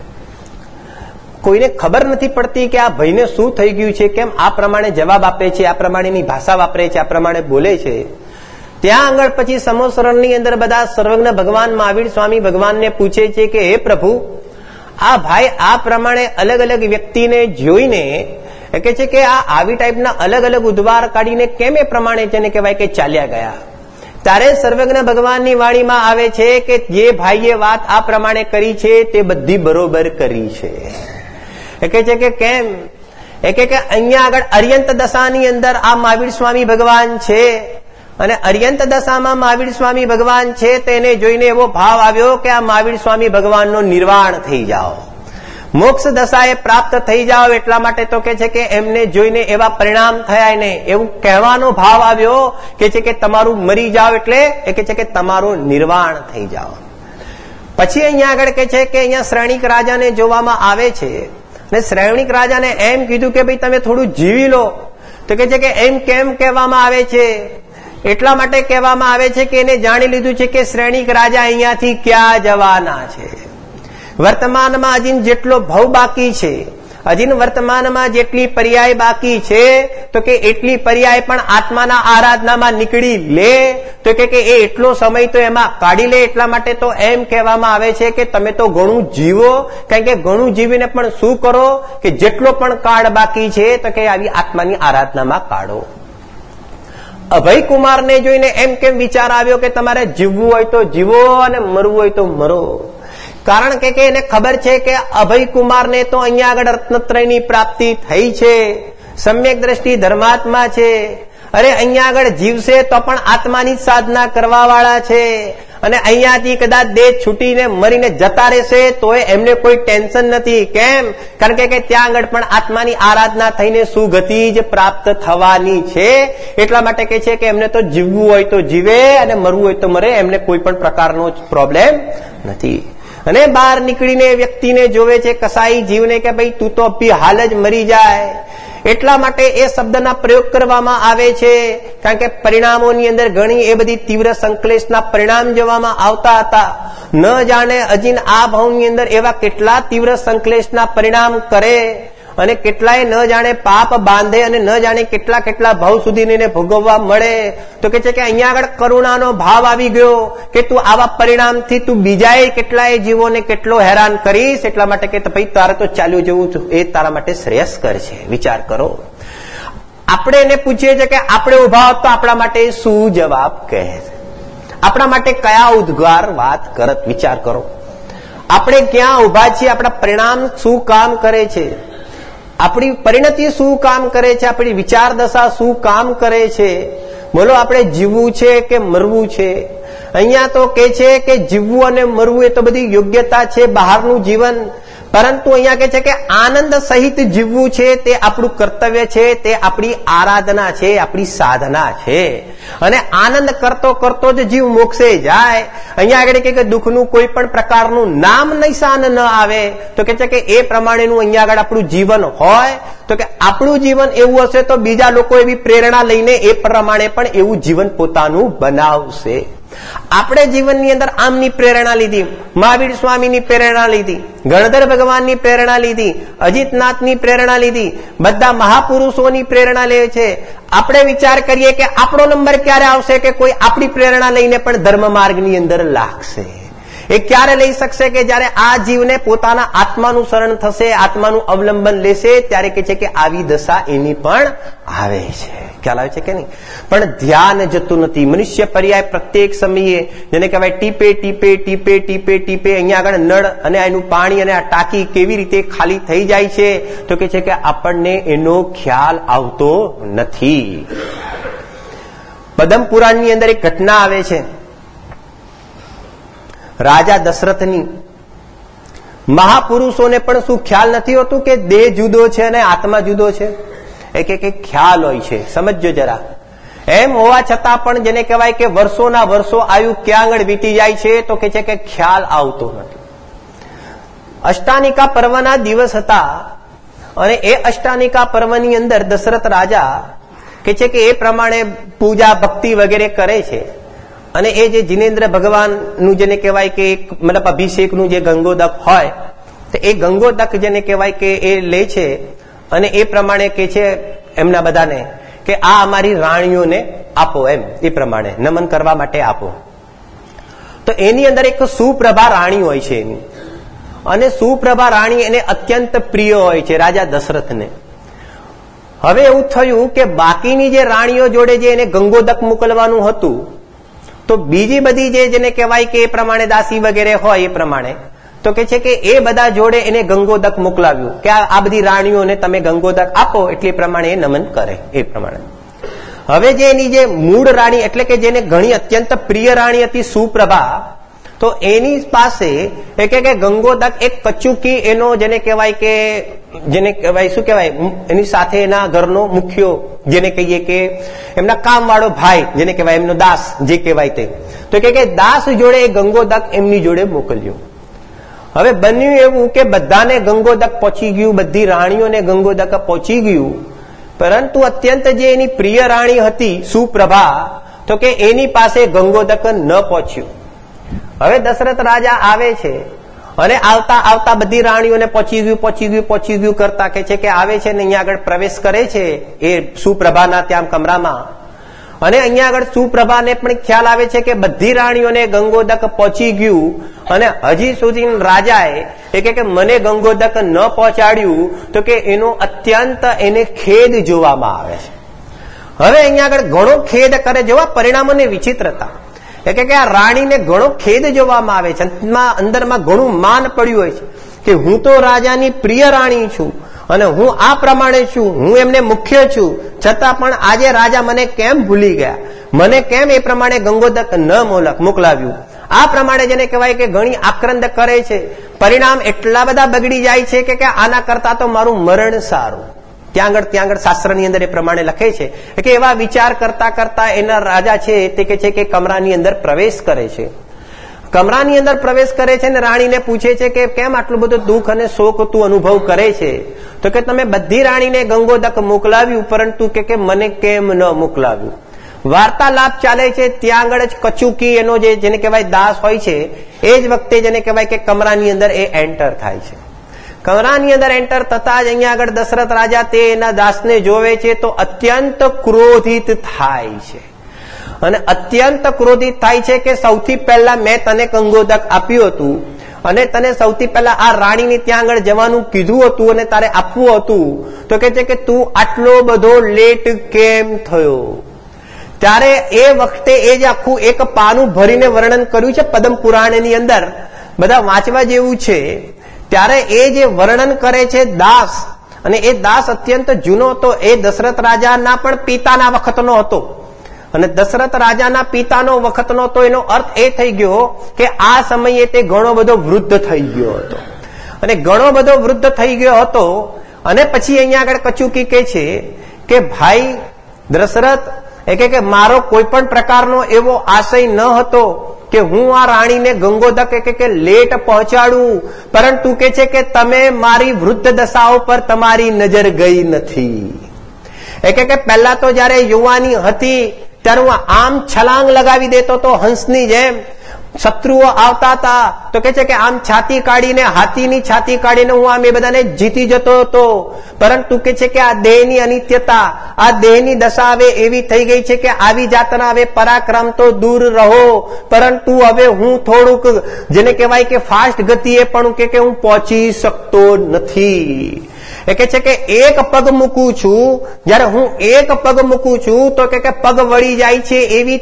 કોઈને ખબર નથી પડતી કે આ ભાઈને શું થઈ ગયું છે, કેમ આ પ્રમાણે જવાબ આપે છે, આ પ્રમાણેની ભાષા વાપરે છે, આ પ્રમાણે બોલે છે. ત્યાં આગળ પછી સમોસરણની અંદર બધા સર્વજ્ઞ ભગવાન મહાવીર સ્વામી ભગવાનને પૂછે છે કે હે પ્રભુ, આ ભાઈ આ પ્રમાણે અલગ અલગ વ્યક્તિને જોઈને કે છે કે આ આવી ટાઈપના અલગ અલગ ઉદ્વાર કાઢીને કેમ એ પ્રમાણે જેને કહેવાય કે ચાલ્યા ગયા. ત્યારે સર્વજ્ઞ ભગવાનની વાણીમાં આવે છે કે જે ભાઈએ વાત આ પ્રમાણે કરી છે તે બધી બરોબર કરી છે. એ કહે છે કે કેમ? એ કે અહીંયા આગળ અર્યંત દશાની અંદર આ મહાવીર સ્વામી ભગવાન છે, અને અર્યંત દશામાં મહાવીર સ્વામી ભગવાન છે, તેને જોઈને એવો ભાવ આવ્યો કે આ મહાવીર સ્વામી ભગવાનનો નિર્વાણ થઈ જાઓ, મોક્ષ દશાએ પ્રાપ્ત થઈ જાઓ. એટલા માટે તો કે છે કે એમને જોઈને એવા પરિણામ થયા ને એવું કહેવાનો ભાવ આવ્યો કે છે કે તમારું મરી જાઓ એટલે એ કે છે કે તમારું નિર્વાણ થઈ જાઓ. પછી અહીંયા આગળ કે છે કે અહીંયા શ્રેણીક રાજાને જોવામાં આવે છે, અને શ્રેણીક રાજાને એમ કીધું કે ભાઈ તમે થોડું જીવી લો. તો કે છે કે એમ કેમ કહેવામાં આવે છે? એટલા માટે કહેવામાં આવે છે કે એને જાણી લીધું છે કે શ્રેણીક રાજા અહીંયાથી ક્યાં જવાના છે. વર્તમાનમાં હજી જેટલો ભવ બાકી છે, હજી વર્તમાનમાં જેટલી પર્યાય બાકી છે, તો કે એટલી પર્યાય પણ આત્માના આરાધનામાં નીકળી લે, તો કે એ એટલો સમય તો એમાં કાઢી લે. એટલા માટે તો એમ કહેવામાં આવે છે કે તમે તો ઘણું જીવો, કારણ કે ઘણું જીવીને પણ શું કરો કે જેટલો પણ કાળ બાકી છે તો કે આવી આત્માની આરાધનામાં કાઢો. અભય કુમારને જોઈને એમ કેમ વિચાર આવ્યો કે તમારે જીવવું હોય તો જીવો અને મરવું હોય તો મરો? કારણ કે એને ખબર છે કે અભય કુમારને તો અહીંયા આગળ રત્નત્રયની પ્રાપ્તિ થઈ છે, સમ્યક દ્રષ્ટિ ધર્માત્મા છે, અરે અહીંયા આગળ જીવશે તો પણ આત્માની સાધના કરવા વાળા છે, અને અહીંયાથી કદાચ દેહ છૂટીને મરીને જતા રહેશે તો એમને કોઈ ટેન્શન નથી. કેમ? કારણ કે ત્યાં આગળ પણ આત્માની આરાધના થઈને સુગતિ જ પ્રાપ્ત થવાની છે. એટલા માટે કે છે કે એમને તો જીવવું હોય તો જીવે અને મરવું હોય તો મરે, એમને કોઈ પણ પ્રકારનો પ્રોબ્લેમ નથી. અને બહાર નીકળીને વ્યક્તિને જોવે છે કસાઈ જીવને કે ભાઈ તું તો અભી હાલ જ મરી જાય. એટલા માટે એ શબ્દના પ્રયોગ કરવામાં આવે છે, કારણ કે પરિણામોની અંદર ઘણી એ બધી તીવ્ર સંકલેશના પરિણામ જોવામાં આવતા હતા. ન જાણે અજીન આ ભાવની અંદર એવા કેટલા તીવ્ર સંકલેશના પરિણામ કરે, અને કેટલાય ન જાણે પાપ બાંધે, અને ન જાણે કેટલા કેટલા ભાવ સુધી ભોગવવા મળે. તો કે છે કે અહીંયા આગળ કરુણાનો ભાવ આવી ગયો કે તું આવા પરિણામથી તું બીજાએ કેટલાય જીવોને કેટલો હેરાન કરીશ. એટલા માટે કે ભાઈ તારે તો ચાલ્યું જવું એ તારા માટે શ્રેયસ્કર છે, વિચાર કરો. આપણે એને પૂછીએ છીએ કે આપણે ઉભા હોત તો આપણા માટે શું જવાબ કહે છે, આપણા માટે કયા ઉદ્ગાર વાત કરત, વિચાર કરો. આપણે ક્યાં ઉભા છીએ, આપણા પરિણામ શું કામ કરે છે, આપણી પરિણતિ શું કામ કરે છે, આપણી વિચાર દશા શું કામ કરે છે. બોલો, આપણે જીવવું છે કે મરવું છે? અહીંયા તો કે છે કે જીવવું અને મરવું એ તો બધી યોગ્યતા છે, બહારનું જીવન. પરંતુ અહીંયા કે છે કે આનંદ સહિત જીવવું છે, તે આપણું કર્તવ્ય છે, તે આપણી આરાધના છે, આપણી સાધના છે. અને આનંદ કરતો કરતો જ જીવ મોક્ષે જાય. અહીંયા આગળ કે દુઃખનું કોઈ પણ પ્રકારનું નામ નિશાન ન આવે. તો કે છે કે એ પ્રમાણેનું અહીંયા આગળ આપણું જીવન હોય, તો કે આપણું જીવન એવું હશે તો બીજા લોકો એવી પ્રેરણા લઈને એ પ્રમાણે પણ એવું જીવન પોતાનું બનાવશે. આપણે જીવનની અંદર આમની પ્રેરણા લીધી, મહાવીર સ્વામીની પ્રેરણા લીધી, ગણધર ભગવાનની પ્રેરણા લીધી, અજીતનાથની પ્રેરણા લીધી, બધા મહાપુરુષોની પ્રેરણા લે છે. આપણે વિચાર કરીએ કે આપણો નંબર ક્યારે આવશે કે કોઈ આપણી પ્રેરણા લઈને પણ ધર્મ માર્ગની અંદર લાગશે. એ ક્યારે લઈ શકશે કે જયારે આ જીવને પોતાના આત્માનું શરણ થશે, આત્માનું અવલંબન લેશે, ત્યારે કે છે કે આવી દશા એની પણ આવે છે. ખ્યાલ આવે છે કે નહીં? પણ ધ્યાન જતું નથી. મનુષ્ય પર્યાય પ્રત્યેક સમયે જેને કહેવાય ટીપે ટીપે ટીપે ટીપે ટીપે અહીંયા આગળ નળ અને એનું પાણી અને આ ટાંકી કેવી રીતે ખાલી થઈ જાય છે, તો કે છે કે આપણને એનો ખ્યાલ આવતો નથી. પદ્મ પુરાણની અંદર એક ઘટના આવે છે રાજા દશરથની. મહાપુરુષોને પણ શું ખ્યાલ નથી હોતું કે દેહ જુદો છે અને આત્મા જુદો છે? એક ખ્યાલ હોય છે, સમજો જરા. એમ હોવા છતાં પણ જેને કહેવાય કે વર્ષોના વર્ષો આયુ ક્યાં આગળ વીતી જાય છે, તો કે છે કે ખ્યાલ આવતો નથી. અષ્ટાનિકા પર્વના દિવસ હતા, અને એ અષ્ટાનિકા પર્વની અંદર દશરથ રાજા કે છે કે એ પ્રમાણે પૂજા ભક્તિ વગેરે કરે છે. અને એ જે જિનેન્દ્ર ભગવાનનું જેને કહેવાય કે મતલબ અભિષેકનું જે ગંગોદક હોય, તો એ ગંગોદક જેને કહેવાય કે એ લે છે, અને એ પ્રમાણે કે છે એમના બધાને કે આ અમારી રાણીઓને આપો, એમ એ પ્રમાણે નમન કરવા માટે આપો. તો એની અંદર એક સુપ્રભા રાણી હોય છે એની, અને સુપ્રભા રાણી એને અત્યંત પ્રિય હોય છે રાજા દશરથને. હવે એવું થયું કે બાકીની જે રાણીઓ જોડે જે એને ગંગોદક મોકલવાનું હતું, તો બીજી બધી જેને કહેવાય કે એ પ્રમાણે દાસી વગેરે હોય એ પ્રમાણે, તો કે છે કે એ બધા જોડે એને ગંગોદક મોકલાવ્યું કે આ બધી રાણીઓને તમે ગંગોદક આપો, એટલે પ્રમાણે એ નમન કરે એ પ્રમાણે. હવે જે એની જે મૂળ રાણી એટલે કે જેને ઘણી અત્યંત પ્રિય રાણી હતી સુપ્રભા, તો એની પાસે એ કે ગંગોદક એક કચુકી એનો જેને કહેવાય કે જેને કહેવાય શું કહેવાય એની સાથે એના ઘરનો મુખ્યો જેને કહીએ કે એમના કામ વાળો ભાઈ જેને કહેવાય એમનો દાસ જે કહેવાય તે, તો કે દાસ જોડે એ ગંગોદક એમની જોડે મોકલ્યો. હવે બન્યું એવું કે બધાને ગંગોદક પહોંચી ગયું, બધી રાણીઓને ગંગોદક પહોંચી ગયું, પરંતુ અત્યંત જે એની પ્રિય રાણી હતી સુપ્રભા, તો કે એની પાસે ગંગોદક ન પહોંચ્યું. હવે દશરથ રાજા આવે છે, અને આવતા આવતા બધી રાણીઓને પહોંચી ગયું કરતા કે છે કે આવે છે ને અહીંયા આગળ પ્રવેશ કરે છે એ સુપ્રભાના ત્યાં કમરામાં. અને અહીંયા આગળ સુપ્રભાને પણ ખ્યાલ આવે છે કે બધી રાણીઓને ગંગોદક પહોંચી ગયું, અને હજી સુધી રાજાએ એ કે મને ગંગોદક ન પહોંચાડ્યું, તો કે એનો અત્યંત એને ખેદ જોવામાં આવે છે. હવે અહીંયા આગળ ઘણો ખેદ કરે, જેવા પરિણામોને વિચિત્રતા કે આ રાણીને ઘણો ખેદ જોવામાં આવે છે. અંદરમાં ઘણું માન પડ્યું હોય છે કે હું તો રાજાની પ્રિય રાણી છું, અને હું આ પ્રમાણે છું, હું એમને મુખ્ય છું, છતાં પણ આજે રાજા મને કેમ ભૂલી ગયા, મને કેમ એ પ્રમાણે ગંગોદક ન મોકલાવ્યું. આ પ્રમાણે જેને કહેવાય કે ઘણી આક્રંદ કરે છે. પરિણામ એટલા બધા બગડી જાય છે કે આના કરતા તો મારું મરણ સારું. ત્યાં આગળ શાસ્ત્રની અંદર એ પ્રમાણે લખે છે કે એવા વિચાર કરતા કરતા એના રાજા છે તે કે છે કે કમરાની અંદર પ્રવેશ કરે છે. કમરાની અંદર પ્રવેશ કરે છે ને રાણીને પૂછે છે કે કેમ આટલું બધું દુઃખ અને શોક તું અનુભવ કરે છે? તો કે તમે બધી રાણીને ગંગોદક મોકલાવ્યું, પરંતુ કે મને કેમ ન મોકલાવ્યું? વાર્તાલાપ ચાલે છે. ત્યાં આગળ જ કચુકી એનો જેને કહેવાય દાસ હોય છે, એ જ વખતે જેને કહેવાય કે કમરાની અંદર એ એન્ટર થાય છે. કમરાની અંદર એન્ટર થતા જ અહીંયા આગળ દશરથ રાજા તે એના દાસને જોવે છે તો અત્યંત ક્રોધિત થાય છે. અને અત્યંત ક્રોધિત થાય છે કે સૌથી પહેલા મેં તને ગંગોદક આપ્યું હતું અને તને સૌથી પહેલા આ રાણીને ત્યાં આગળ જવાનું કીધું હતું અને તારે આપવું હતું, તો કે છે કે તું આટલો બધો લેટ કેમ થયો? ત્યારે એ વખતે એ જ આખું એક પાનું ભરીને વર્ણન કર્યું છે પદ્મ પુરાણની અંદર, બધા વાંચવા જેવું છે. ત્યારે એ જે વર્ણન કરે છે દાસ, અને એ દાસ અત્યંત જૂનો હતો. એ દશરથ રાજાના પણ પિતાના વખતનો હતો. અને દશરથ રાજાના પિતાનો વખતનો તો એનો અર્થ એ થઈ ગયો કે આ સમયે તે ઘણો બધો વૃદ્ધ થઈ ગયો હતો. અને ઘણો બધો વૃદ્ધ થઈ ગયો હતો. અને પછી અહીંયા આગળ કચુકી કહે છે કે ભાઈ દશરથ, કે મારો કોઈ પણ પ્રકારનો એવો આશય ન હતો કે હું આ રાણીને ગંગોદક કે લેટ પહોંચાડું, પરંતુ કે છે કે તમે મારી વૃદ્ધ દશાઓ પર તમારી નજર ગઈ નથી. કે પહેલા તો જયારે યુવાની હતી ત્યારે હું આમ છલાંગ લગાવી દેતો તો હંસની જેમ. શત્રુઓ આવતા હતા તો કે છે કે આમ છાતી કાઢીને, હાથીની છાતી કાઢીને હું આમ એ બધાને જીતી જતો હતો. પરંતુ કે છે કે આ દેહની અનિત્યતા, આ દેહની દશા હવે એવી થઈ ગઈ છે કે આવી જાતના હવે પરાક્રમ તો દૂર રહો, પરંતુ હવે હું થોડુંક જેને કહેવાય કે ફાસ્ટ ગતિએ પણ કે હું પહોંચી શકતો નથી. એ કે છે કે એક પગ મૂકું છું, જયારે હું એક પગ મૂકું છું તો કે પગ વળી જાય છે. એવી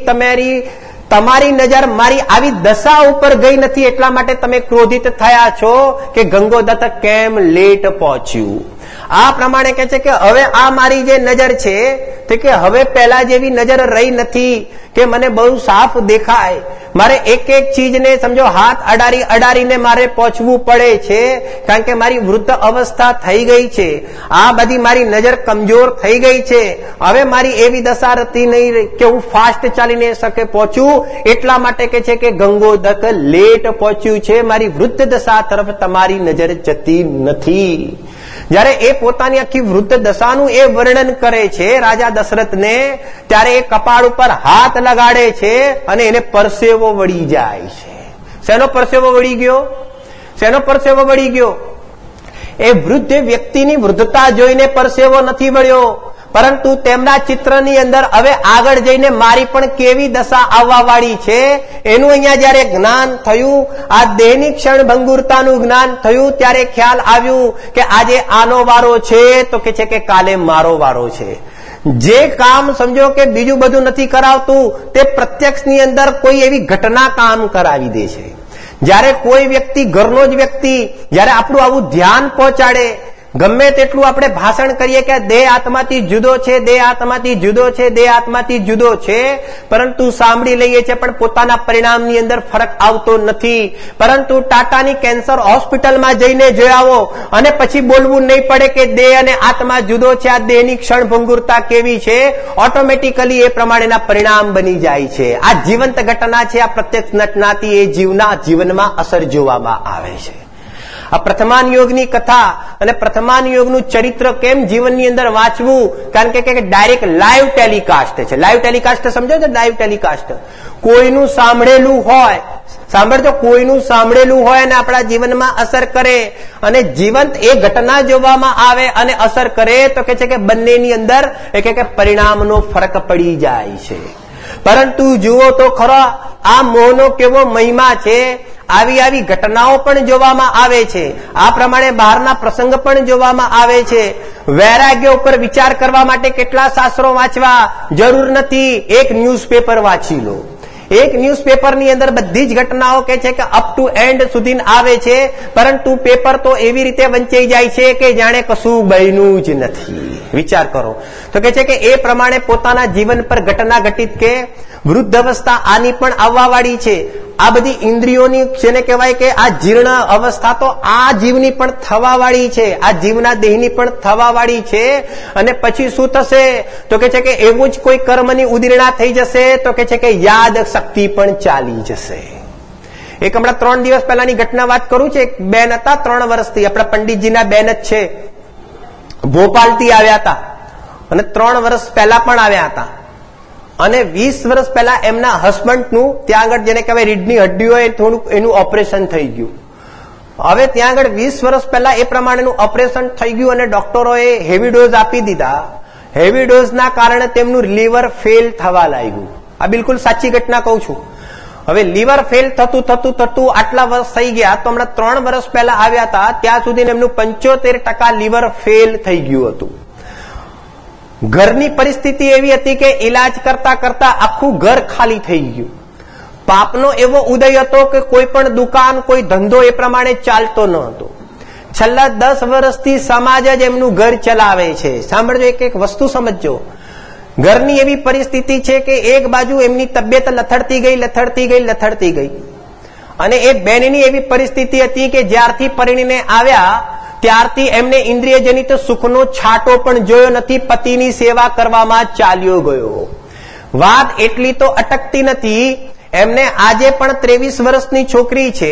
તમારી નજર મારી આવી દશા ઉપર ગઈ નથી, એટલા માટે તમે ક્રોધિત થયા છો કે ગંગોદત્ત કેમ લેટ પહોંચ્યું. આ પ્રમાણે કે છે કે હવે આ મારી જે નજર છે તે કે હવે પહેલા જેવી નજર રહી નથી કે મને બહુ સાફ દેખાય. મારે એક એક ચીજને સમજો હાથ અડારીને મારે પહોંચવું પડે છે, કારણ કે મારી વૃદ્ધ અવસ્થા થઈ ગઈ છે. આ બધી મારી નજર કમજોર થઈ ગઈ છે. હવે મારી એવી દશા રહેતી નહીં કે હું ફાસ્ટ ચાલીને શકે પહોંચું. એટલા માટે કે છે કે ગંગોદક લેટ પહોંચ્યું છે, મારી વૃદ્ધ દશા તરફ તમારી નજર જતી નથી. જયારે એ પોતાની આખી વૃદ્ધ દશાનું એ વર્ણન કરે છે રાજા દશરથને, ત્યારે એ કપાળ ઉપર હાથ લગાડે છે અને એને પરસેવો વળી જાય છે. શેનો પરસેવો વળી ગયો? શેનો પરસેવો વળી ગયો? એ વૃદ્ધ વ્યક્તિની વૃદ્ધતા જોઈને પરસેવો નથી વળ્યો, પરંતુ તેમના ચિત્રની અંદર હવે આગળ જઈને મારી પણ કેવી દશા આવવા વાળી છે એનું અહીંયા જયારે જ્ઞાન થયું, આ દેહની ક્ષણભંગુરતાનું જ્ઞાન થયું, ત્યારે ખ્યાલ આવ્યું કે આજે આનો વારો છે તો કે છે કે કાલે મારો વારો છે. જે કામ સમજો કે બીજું બધું નથી કરાવતું તે પ્રત્યક્ષની અંદર કોઈ એવી ઘટના કામ કરાવી દે છે. જયારે કોઈ વ્યક્તિ, ઘરનો જ વ્યક્તિ જયારે આપણું આવું ધ્યાન પહોંચાડે, ગમે તેટલું આપણે ભાષણ કરીએ કે દેહ આત્માથી જુદો છે, દેહ આત્માથી જુદો છે, દેહ આત્માથી જુદો છે, પરંતુ સાંભળી લઈએ છીએ પણ પોતાના પરિણામની અંદર ફરક આવતો નથી. પરંતુ ટાટાની કેન્સર હોસ્પિટલમાં જઈને જોઈ આવો અને પછી બોલવું નહીં પડે કે દેહ અને આત્મા જુદો છે, આ દેહની ક્ષણભંગુરતા કેવી છે, ઓટોમેટિકલી એ પ્રમાણેના પરિણામ બની જાય છે. આ જીવંત ઘટના છે. આ પ્રત્યક્ષ ઘટનાથી એ જીવના જીવનમાં અસર જોવામાં આવે છે. આ પ્રથમાન યોગની કથા અને પ્રથમાન યોગનું ચરિત્ર કેમ જીવનની અંદર વાંચવું, કારણ કે ડાયરેક્ટ લાઈવ ટેલિકાસ્ટ છે. લાઈવ ટેલિકાસ્ટ સમજો છો? લાઈવ ટેલિકાસ્ટ કોઈનું સાંભળેલું હોય, સાંભળજો, કોઈનું સાંભળેલું હોય અને આપણા જીવનમાં અસર કરે અને જીવંત એ ઘટના જોવામાં આવે અને અસર કરે તો કે છે કે બંનેની અંદર કે પરિણામનો ફરક પડી જાય છે. પરંતુ જુઓ તો ખરો આ મોહનો કેવો મહિમા છે. આવી ઘટનાઓ પણ જોવામાં આવે છે. આ પ્રમાણે બહારના પ્રસંગ પણ જોવામાં આવે છે. વૈરાગ્ય ઉપર વિચાર કરવા માટે કેટલા શાસ્ત્રો વાંચવા જરૂર નથી, એક ન્યૂઝપેપર વાંચી લો. એક ન્યૂઝપેપરની અંદર બધી જ ઘટનાઓ કે છે કે અપ ટુ એન્ડ સુધી આવે છે, પરંતુ પેપર તો એવી રીતે વંચાઈ જાય છે કે જાણે કશું બન્યું જ નથી. વિચાર કરો. તો કે છે કે એ પ્રમાણે પોતાના જીવન પર ઘટના ઘટિત કે વૃદ્ધ અવસ્થા આની પણ આવવા વાળી છે. આ બધી ઇન્દ્રિયોની જેને કહેવાય કે આ જીર્ણ અવસ્થા તો આ જીવની પણ થવા વાળી છે, આ જીવના દેહની પણ થવા વાળી છે. અને પછી શું થશે? તો કે છે કે એવું જ કોઈ કર્મની ઉદીરણા થઈ જશે. તો કે છે કે યાદ શક્તિ પણ ચાલી જશે. એક હમણાં 3 દિવસ પહેલાની ઘટના વાત કરું છું. એક બેન હતા 3 વર્ષથી, આપણા પંડિતજીના બેન જ છે, ભોપાલથી આવ્યા હતા અને 3 વર્ષ પહેલા પણ આવ્યા હતા. અને 20 વર્ષ પહેલા એમના હસબન્ડનું ત્યાં આગળ જેને કહેવાય રીઢની હડ્ડીઓ થોડુંક એનું ઓપરેશન થઈ ગયું. હવે ત્યાં આગળ 20 વર્ષ પહેલા એ પ્રમાણેનું ઓપરેશન થઈ ગયું અને ડોક્ટરોએ હેવી ડોઝ આપી દીધા. હેવી ડોઝના કારણે તેમનું લીવર ફેલ થવા લાગ્યું. આ બિલકુલ સાચી ઘટના કહું છું. હવે લીવર ફેલ થતું આટલા વર્ષ થઈ ગયા, તો હમણાં 3 વર્ષ પહેલા આવ્યા હતા ત્યાં સુધી એમનું 75% લીવર ફેલ થઈ ગયું હતું. ઘરની પરિસ્થિતિ એવી હતી કે ઇલાજ કરતા કરતા આખું ઘર ખાલી થઈ ગયું. પાપનો એવો ઉદય હતો કે કોઈ પણ દુકાન, કોઈ ધંધો એ પ્રમાણે ચાલતો ન હતો. છેલ્લા 10 વર્ષથી સમાજ જ એમનું ઘર ચલાવે છે. સાંભળજો, એક વસ્તુ સમજજો. ઘરની એવી પરિસ્થિતિ છે કે એક બાજુ એમની તબિયત લથડતી ગઈ અને એ બેનની એવી પરિસ્થિતિ હતી કે જ્યારથી પરિણીને આવ્યા ત્યારથી એમને ઇન્દ્રિયજનિત સુખનો છાંટો પણ જોયો નથી. પતિની સેવા કરવામાં ચાલ્યો ગયો. વાત એટલી તો અટકતી નથી. એમને આજે પણ 23 વર્ષની છોકરી છે.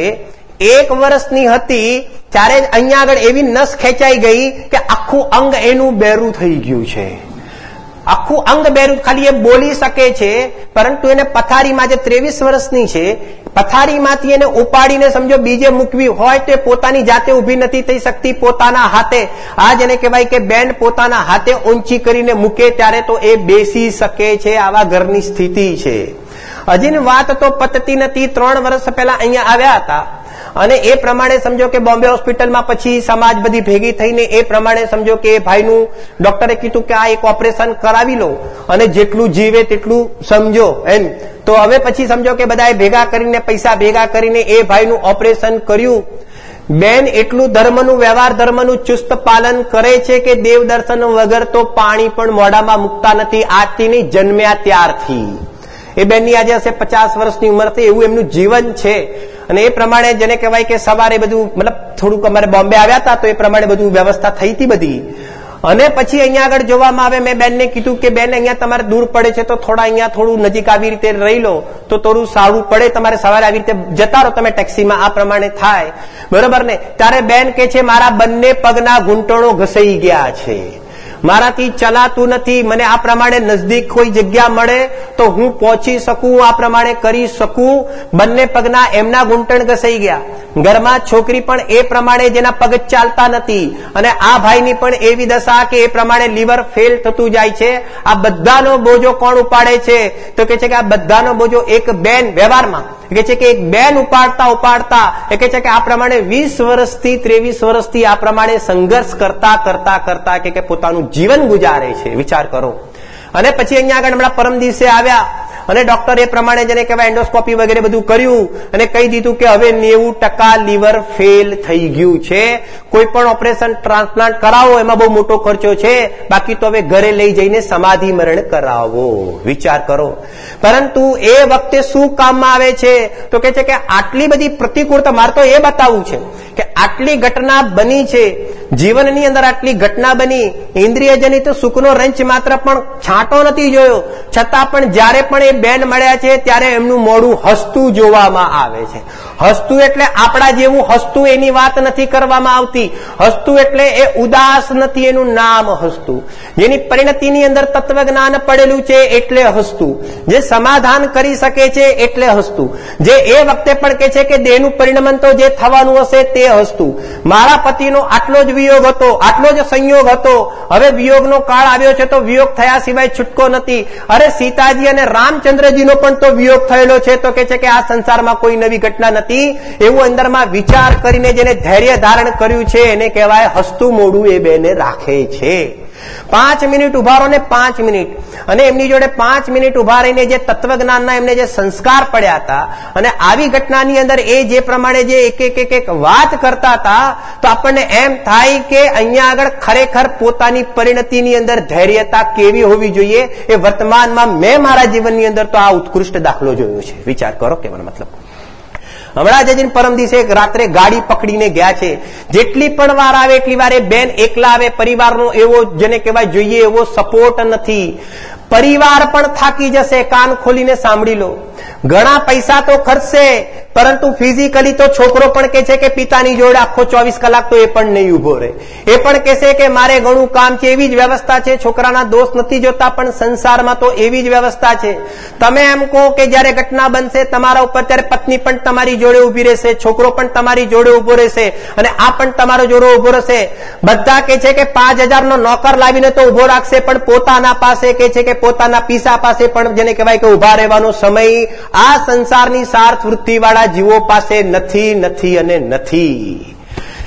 1 વર્ષની હતી ત્યારે અહીંયા આગળ એવી નસ ખેંચાઈ ગઈ કે આખું અંગ એનું બેરું થઈ ગયું છે. આખું અંગ બેરું, ખાલી એ બોલી શકે છે પરંતુ એને પથારીમાં, જે 23 વર્ષની છે, પથારીમાંથી એને ઉપાડીને સમજો બીજે મૂકવી હોય તો પોતાની જાતે ઉભી નથી થઈ શકતી. પોતાના હાથે, આ જેને કહેવાય કે બેન પોતાના હાથે ઊંચી કરીને મૂકે ત્યારે તો એ બેસી શકે છે. આવા ઘરની સ્થિતિ છે. હજી વાત તો પતતી નથી. 3 વર્ષ પહેલા અહીંયા આવ્યા હતા અને એ પ્રમાણે સમજો કે બોમ્બે હોસ્પિટલમાં પછી સમાજ બધી ભેગી થઈને એ પ્રમાણે સમજો કે ભાઈનું ડોક્ટરે કીધું કે આ એક ઓપરેશન કરાવી લો અને જેટલું જીવે તેટલું સમજો એમ. તો હવે પછી સમજો કે બધાએ ભેગા કરીને, પૈસા ભેગા કરીને એ ભાઈનું ઓપરેશન કર્યું. બેન એટલું ધર્મનું, વ્યવહાર ધર્મનું ચુસ્ત પાલન કરે છે કે દેવ દર્શન વગર તો પાણી પણ મોઢામાં મૂકતા નથી. આજથી નહીં, જન્મ્યા ત્યારથી. એ બેનની આજે હશે 50 વર્ષની ઉંમર થઈ, એવું એમનું જીવન છે. અને એ પ્રમાણે જેને કહેવાય કે સવારે બધું, મતલબ થોડુંક અમારે બોમ્બે આવ્યા હતા તો એ પ્રમાણે બધું વ્યવસ્થા થઈ હતી બધી. અને પછી અહીંયા આગળ જોવામાં આવે, મેં બેનને કીધું કે બેન અહીંયા તમારે દૂર પડે છે તો થોડું નજીક આવી રીતે રહી લો તો થોડું સારું પડે. તમારે સવારે આવી રીતે જતા રહો તમે ટેક્સીમાં, આ પ્રમાણે થાય. બરોબર ને? ત્યારે બેન કે છે મારા બંને પગના ઘૂંટણો ઘસાઈ ગયા છે, મારાથી ચલાતું નથી. મને આ પ્રમાણે નજદીક કોઈ જગ્યા મળે તો હું પહોંચી શકું, આ પ્રમાણે કરી શકું. બંને પગના એમના ઘૂંટણ ઘસાઈ ગયા. ઘરમાં છોકરી પણ એ પ્રમાણે જેના પગ ચાલતા નથી અને આ ભાઈની પણ એવી દશા કે એ પ્રમાણે લીવર ફેલ થતું જાય છે. આ બધાનો બોજો કોણ ઉપાડે છે? તો કે છે કે આ બધાનો બોજો એક બેન, વ્યવહારમાં કે છે કે એક બેન ઉપાડતા એ કે છે કે આ પ્રમાણે 20 વર્ષથી 23 વર્ષથી આ પ્રમાણે સંઘર્ષ કરતા કે પોતાનું જીવન ગુજારે છે. વિચાર કરો. અને પછી અહીંયા આગળ હમણાં પરમ દિવસે આવ્યા અને ડોક્ટર એ પ્રમાણે જેને કહેવાય એન્ડોસ્કોપી વગેરે બધું કર્યું અને કહી દીધું કે હવે 90% લીવર ફેલ થઈ ગયું છે. કોઈ પણ ઓપરેશન, ટ્રાન્સપ્લાન્ટ કરાવો એમાં બહુ મોટો ખર્ચો છે, બાકી તો હવે ઘરે લઈ જઈને સમાધિ મરણ કરાવો. વિચાર કરો. પરંતુ એ વખતે શું કામમાં આવે છે? તો કે છે કે આટલી બધી પ્રતિકૂળતા, મારે તો એ બતાવવું છે કે આટલી ઘટના બની છે જીવનની અંદર, આટલી ઘટના બની, ઇન્દ્રિયજનિત સુખનો રંચ માત્ર પણ છાંટો નથી જોયો, છતાં પણ જયારે પણ એ બેન મળ્યા છે ત્યારે એમનું મોઢું હસતું જોવામાં આવે છે. હસતું એટલે આપણા જેવું હસતું એની વાત નથી કરવામાં આવતી. હસતું એટલે એ ઉદાસ નથી, એનું નામ હસતું. જેની પરિણતિની અંદર તત્વજ્ઞાન પડેલું છે એટલે હસતું. જે સમાધાન કરી શકે છે એટલે હસતું. જે એ વખતે પણ કે છે કે દેહનું પરિણમન તો જે થવાનું હશે તે હસતું. મારા પતિનો આટલો જ વિયોગ હતો, આટલો જ સંયોગ હતો, હવે વિયોગનો કાળ આવ્યો છે તો વિયોગ થયા સિવાય છૂટકો નથી. અરે સીતાજી અને રામચંદ્રજીનો પણ તો વિયોગ થયેલો છે. તો કે છે કે આ સંસારમાં કોઈ નવી ઘટના નથી. એવું અંદરમાં વિચાર કરીને જેને ધૈર્ય ધારણ કર્યું છે એને કહેવાય હસતું મોઢું એ બેને રાખે છે. 5 મિનિટ ઉભા રહો ને 5 મિનિટ. અને એમની જોડે 5 મિનિટ ઉભા રહીને જે તત્વજ્ઞાનના એમને જે સંસ્કાર પડ્યા હતા અને આવી ઘટનાની અંદર એ જે પ્રમાણે જે એક વાત કરતા હતા તો આપણને એમ થાય કે અહીંયા આગળ ખરેખર પોતાની પરિણતિની અંદર ધૈર્યતા કેવી હોવી જોઈએ એ વર્તમાનમાં મેં મારા જીવનની અંદર તો આ ઉત્કૃષ્ટ દાખલો જોયો છે. વિચાર કરો કેવાનો મતલબ. હમણાં જ પરમ દિવસે રાત્રે ગાડી પકડીને ગયા છે. જેટલી પણ વાર આવે એટલી વાર બેન એકલા આવે, પરિવારનો એવો જેને કહેવાય જોઈએ એવો સપોર્ટ નથી. પરિવાર પણ થાકી જશે. કાન ખોલીને સાંભળી લો. ઘણા પૈસા તો ખર્ચશે પરંતુ ફિઝિકલી તો છોકરો પણ કે છે કે પિતાની જોડે આખો 24 કલાક તો એ પણ નહીં ઉભો રહે. એ પણ કહેશે કે મારે ઘણું કામ છે. એવી જ વ્યવસ્થા છે. છોકરાના દોષ નથી જોતા પણ સંસારમાં તો એવી જ વ્યવસ્થા છે. તમે એમ કહો કે જયારે ઘટના બનશે તમારા ઉપર ત્યારે પત્ની પણ તમારી જોડે ઉભી રહેશે, છોકરો પણ તમારી જોડે ઉભો રહેશે અને આ પણ તમારો જોડે ઉભો રહેશે. બધા કે છે કે 5000 નો નોકર લાવીને તો ઉભો રાખશે પણ પોતાના પાસે કે છે કે પોતાના પીસા પાસે પણ જેને કહેવાય કે ઉભા રહેવાનો સમય આ સંસારની સાર્થ વૃત્તિ વાળા જીવો પાસે નથી અને નથી.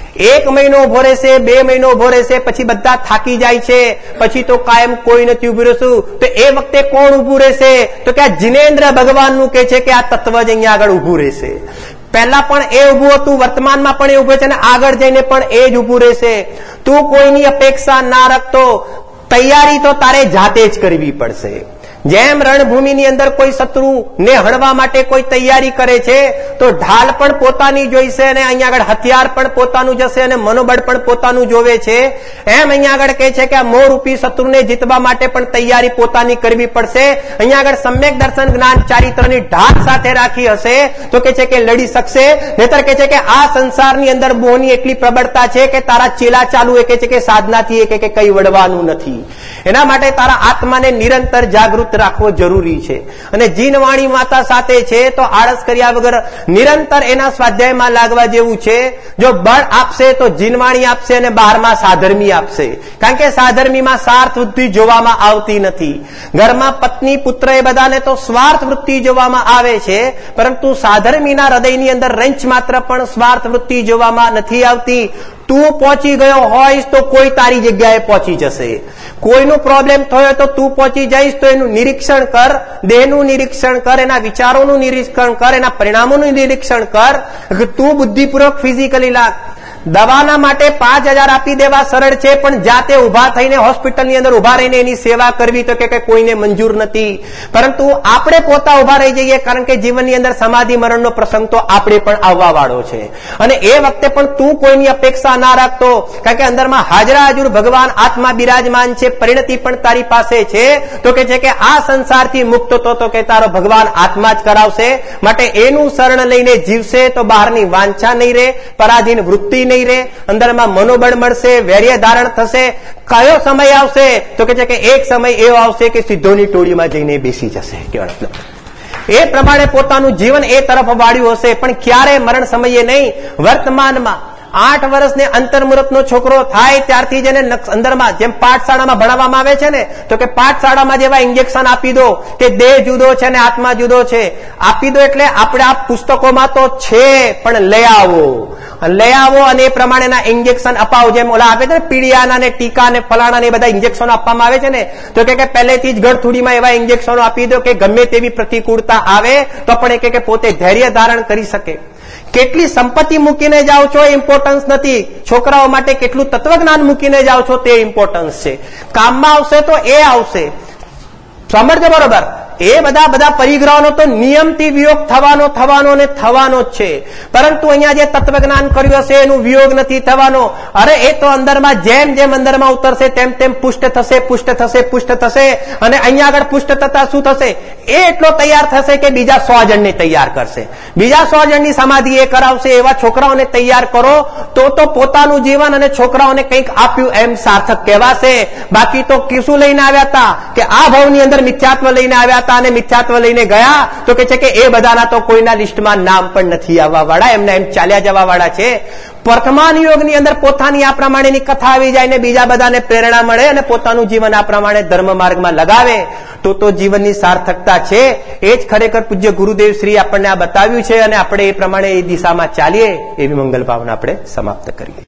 1 મહિનો ઉભો રહેશે, 2 મહિનો ઉભો રહેશે, પછી બધા થાકી જાય છે, પછી તો કાયમ કોઈ નથી ઉભું રહેશું. તો એ વખતે કોણ ઉભું રહેશે? તો કે આ જીનેન્દ્ર ભગવાનનું કે છે કે આ તત્વ જ અહીંયા આગળ ઉભું રહેશે. પહેલા પણ એ ઉભું હતું, વર્તમાનમાં પણ એ ઉભું છે અને આગળ જઈને પણ એ જ ઉભું રહેશે. તું કોઈની અપેક્ષા ના રાખતો. તૈયારી તો તારે જાતે જ કરવી પડશે. જેમ રણભૂમિની અંદર કોઈ શત્રુને હણવા માટે કોઈ તૈયારી કરે છે તો ઢાલ પણ પોતાની જોઈશે અને અહીંયા આગળ હથિયાર પણ પોતાનું જશે અને મનોબળ પણ પોતાનું જોવે છે. એમ અહીંયા આગળ કહે છે કે આ મોહરૂપી શત્રુને જીતવા માટે પણ તૈયારી પોતાની કરવી પડશે. અહીંયા આગળ સમ્યક દર્શન જ્ઞાન ચારિત્રની ઢાલ સાથે રાખી હશે તો કે છે કે લડી શકશે. નહીતર કે છે કે આ સંસારની અંદર મોહની એટલી પ્રબળતા છે કે તારા ચેલા ચાલુ એ કે છે કે સાધનાથી એ કે કઈ વળવાનું નથી. એના માટે તારા આત્માને નિરંતર જાગૃત રાખવો જરૂરી છે. અને જીનવાણી માતા સાથે છે તો આળસ કર્યા વગર નિરંતર એના સ્વાધ્યાયમાં લાગવા જેવું છે. જો બળ આપશે તો જીનવાણી આપશે અને બહારમાં સાધર્મી આપશે. કારણ કે સાધર્મીમાં સ્વાર્થ વૃત્તિ જોવામાં આવતી નથી. ઘરમાં પત્ની પુત્ર એ બધાને તો સ્વાર્થ વૃત્તિ જોવામાં આવે છે પરંતુ સાધર્મીના હૃદયની અંદર રંચ માત્ર પણ સ્વાર્થ વૃત્તિ જોવામાં નથી આવતી. તું પહોંચી ગયો હોઈશ તો કોઈ તારી જગ્યાએ પહોંચી જશે. કોઈનું પ્રોબ્લેમ થયો તો તું પહોંચી જઈશ તો એનું નિરીક્ષણ કર, દેહનું નિરીક્ષણ કર, એના વિચારોનું નિરીક્ષણ કર, એના પરિણામોનું નિરીક્ષણ કર. તું બુદ્ધિપૂર્વક ફિઝિકલી લાગ. દવાના માટે 5000 આપી દેવા સરળ છે પણ જાતે ઉભા થઈને હોસ્પિટલની અંદર ઉભા રહીને એની સેવા કરવી તો કે કોઈને મંજૂર નથી. પરંતુ આપણે પોતા ઉભા રહી જઈએ કારણ કે જીવનની અંદર સમાધિ મરણનો પ્રસંગ તો આપણે પણ આવવા વાળો છે. અને એ વખતે પણ તું કોઈની અપેક્ષા ના રાખતો કારણ કે અંદરમાં હાજર ભગવાન આત્મા બિરાજમાન છે. પરિણતિ પણ તારી પાસે છે તો કે છે કે આ સંસારથી મુક્ત તો કે તારો ભગવાન આત્મા જ કરાવશે. માટે એનું શરણ લઈને જીવશે તો બહારની વાંછા નહીં રહે, પરાધીન વૃત્તિ નહીં રહે, અંદરમાં મનોબળ મળશે, વૈર્ય ધારણ થશે. કયો સમય આવશે તો કે છે કે એક સમય એવો આવશે કે સિદ્ધોની ટોળીમાં જઈને બેસી જશે. કેવાનો એ પ્રમાણે પોતાનું જીવન એ તરફ વાળ્યું હશે પણ ક્યારે મરણ સમયે નહીં, વર્તમાનમાં. 8 વર્ષને અંતર્મુહૂર્તનો છોકરો થાય ત્યારથી જેને અંદરમાં જેમ પાઠશાળામાં ભણાવવામાં આવે છે ને તો કે પાઠશાળામાં જેવા ઇન્જેક્શન આપી દો કે દેહ જુદો છે અને આત્મા જુદો છે. આપી દો એટલે આપણે આ પુસ્તકોમાં તો છે પણ લઈ આવો અને એ પ્રમાણેના ઇન્જેક્શન અપાવો. જેમ ઓલા આપે છે ને પીડિયાના ને ટીકા ને ફલાણા ને બધા ઇન્જેક્શનો આપવામાં આવે છે ને તો કે પહેલેથી જ ગળથુડીમાં એવા ઇન્જેક્શનો આપી દો કે ગમે તેવી પ્રતિકૂળતા આવે તો પણ કે પોતે ધૈર્ય ધારણ કરી શકે. કેટલી સંપત્તિ મૂકીને જાઓ છો એ ઇમ્પોર્ટન્સ નથી. છોકરાઓ માટે કેટલું તત્વજ્ઞાન મૂકીને જાઓ છો તે ઇમ્પોર્ટન્સ છે. કામમાં આવશે તો એ આવશે. સમજજો બરોબર. એ બધા પરિગ્રહોનો તો નિયમથી વિયોગ થવાનો જ છે. પરંતુ અહીંયા જે તત્વજ્ઞાન કર્યું હશે એનું વિયોગ નથી થવાનો. અરે એ તો અંદરમાં જેમ અંદરમાં ઉતરશે તેમ પુષ્ટ થશે અને અહીંયા આગળ પુષ્ટ થતા શું થશે? એ એટલો તૈયાર થશે કે બીજા 100 જણને તૈયાર કરશે. બીજા 100 જણની સમાધિ એ કરાવશે. એવા છોકરાઓને તૈયાર કરો તો પોતાનું જીવન અને છોકરાઓને કંઈક આપ્યું એમ સાર્થક કહેવાશે. બાકી તો શું લઈને આવ્યા હતા કે આ ભાવની અંદર મિથ્યાત્વ લઈને આવ્યા અને મિથ્યાત્વ લઈને ગયા તો કે છે કે એ બધાના તો કોઈના લિસ્ટમાં નામ પણ નથી આવવા વાળા, એમને એમ ચાલ્યા જવા વાળા છે. વર્તમાન યોગની અંદર પોતાની આ પ્રમાણેની કથા આવી જાય ને બીજા બધાને પ્રેરણા મળે અને પોતાનું જીવન આ પ્રમાણે ધર્મ માર્ગમાં લગાવે તો જીવનની સાર્થકતા છે. એ જ ખરેખર પૂજ્ય ગુરુદેવ શ્રી આપણને આ બતાવ્યું છે અને આપણે એ પ્રમાણે એ દિશામાં ચાલીએ એવી મંગલ ભાવના આપણે સમાપ્ત કરીએ.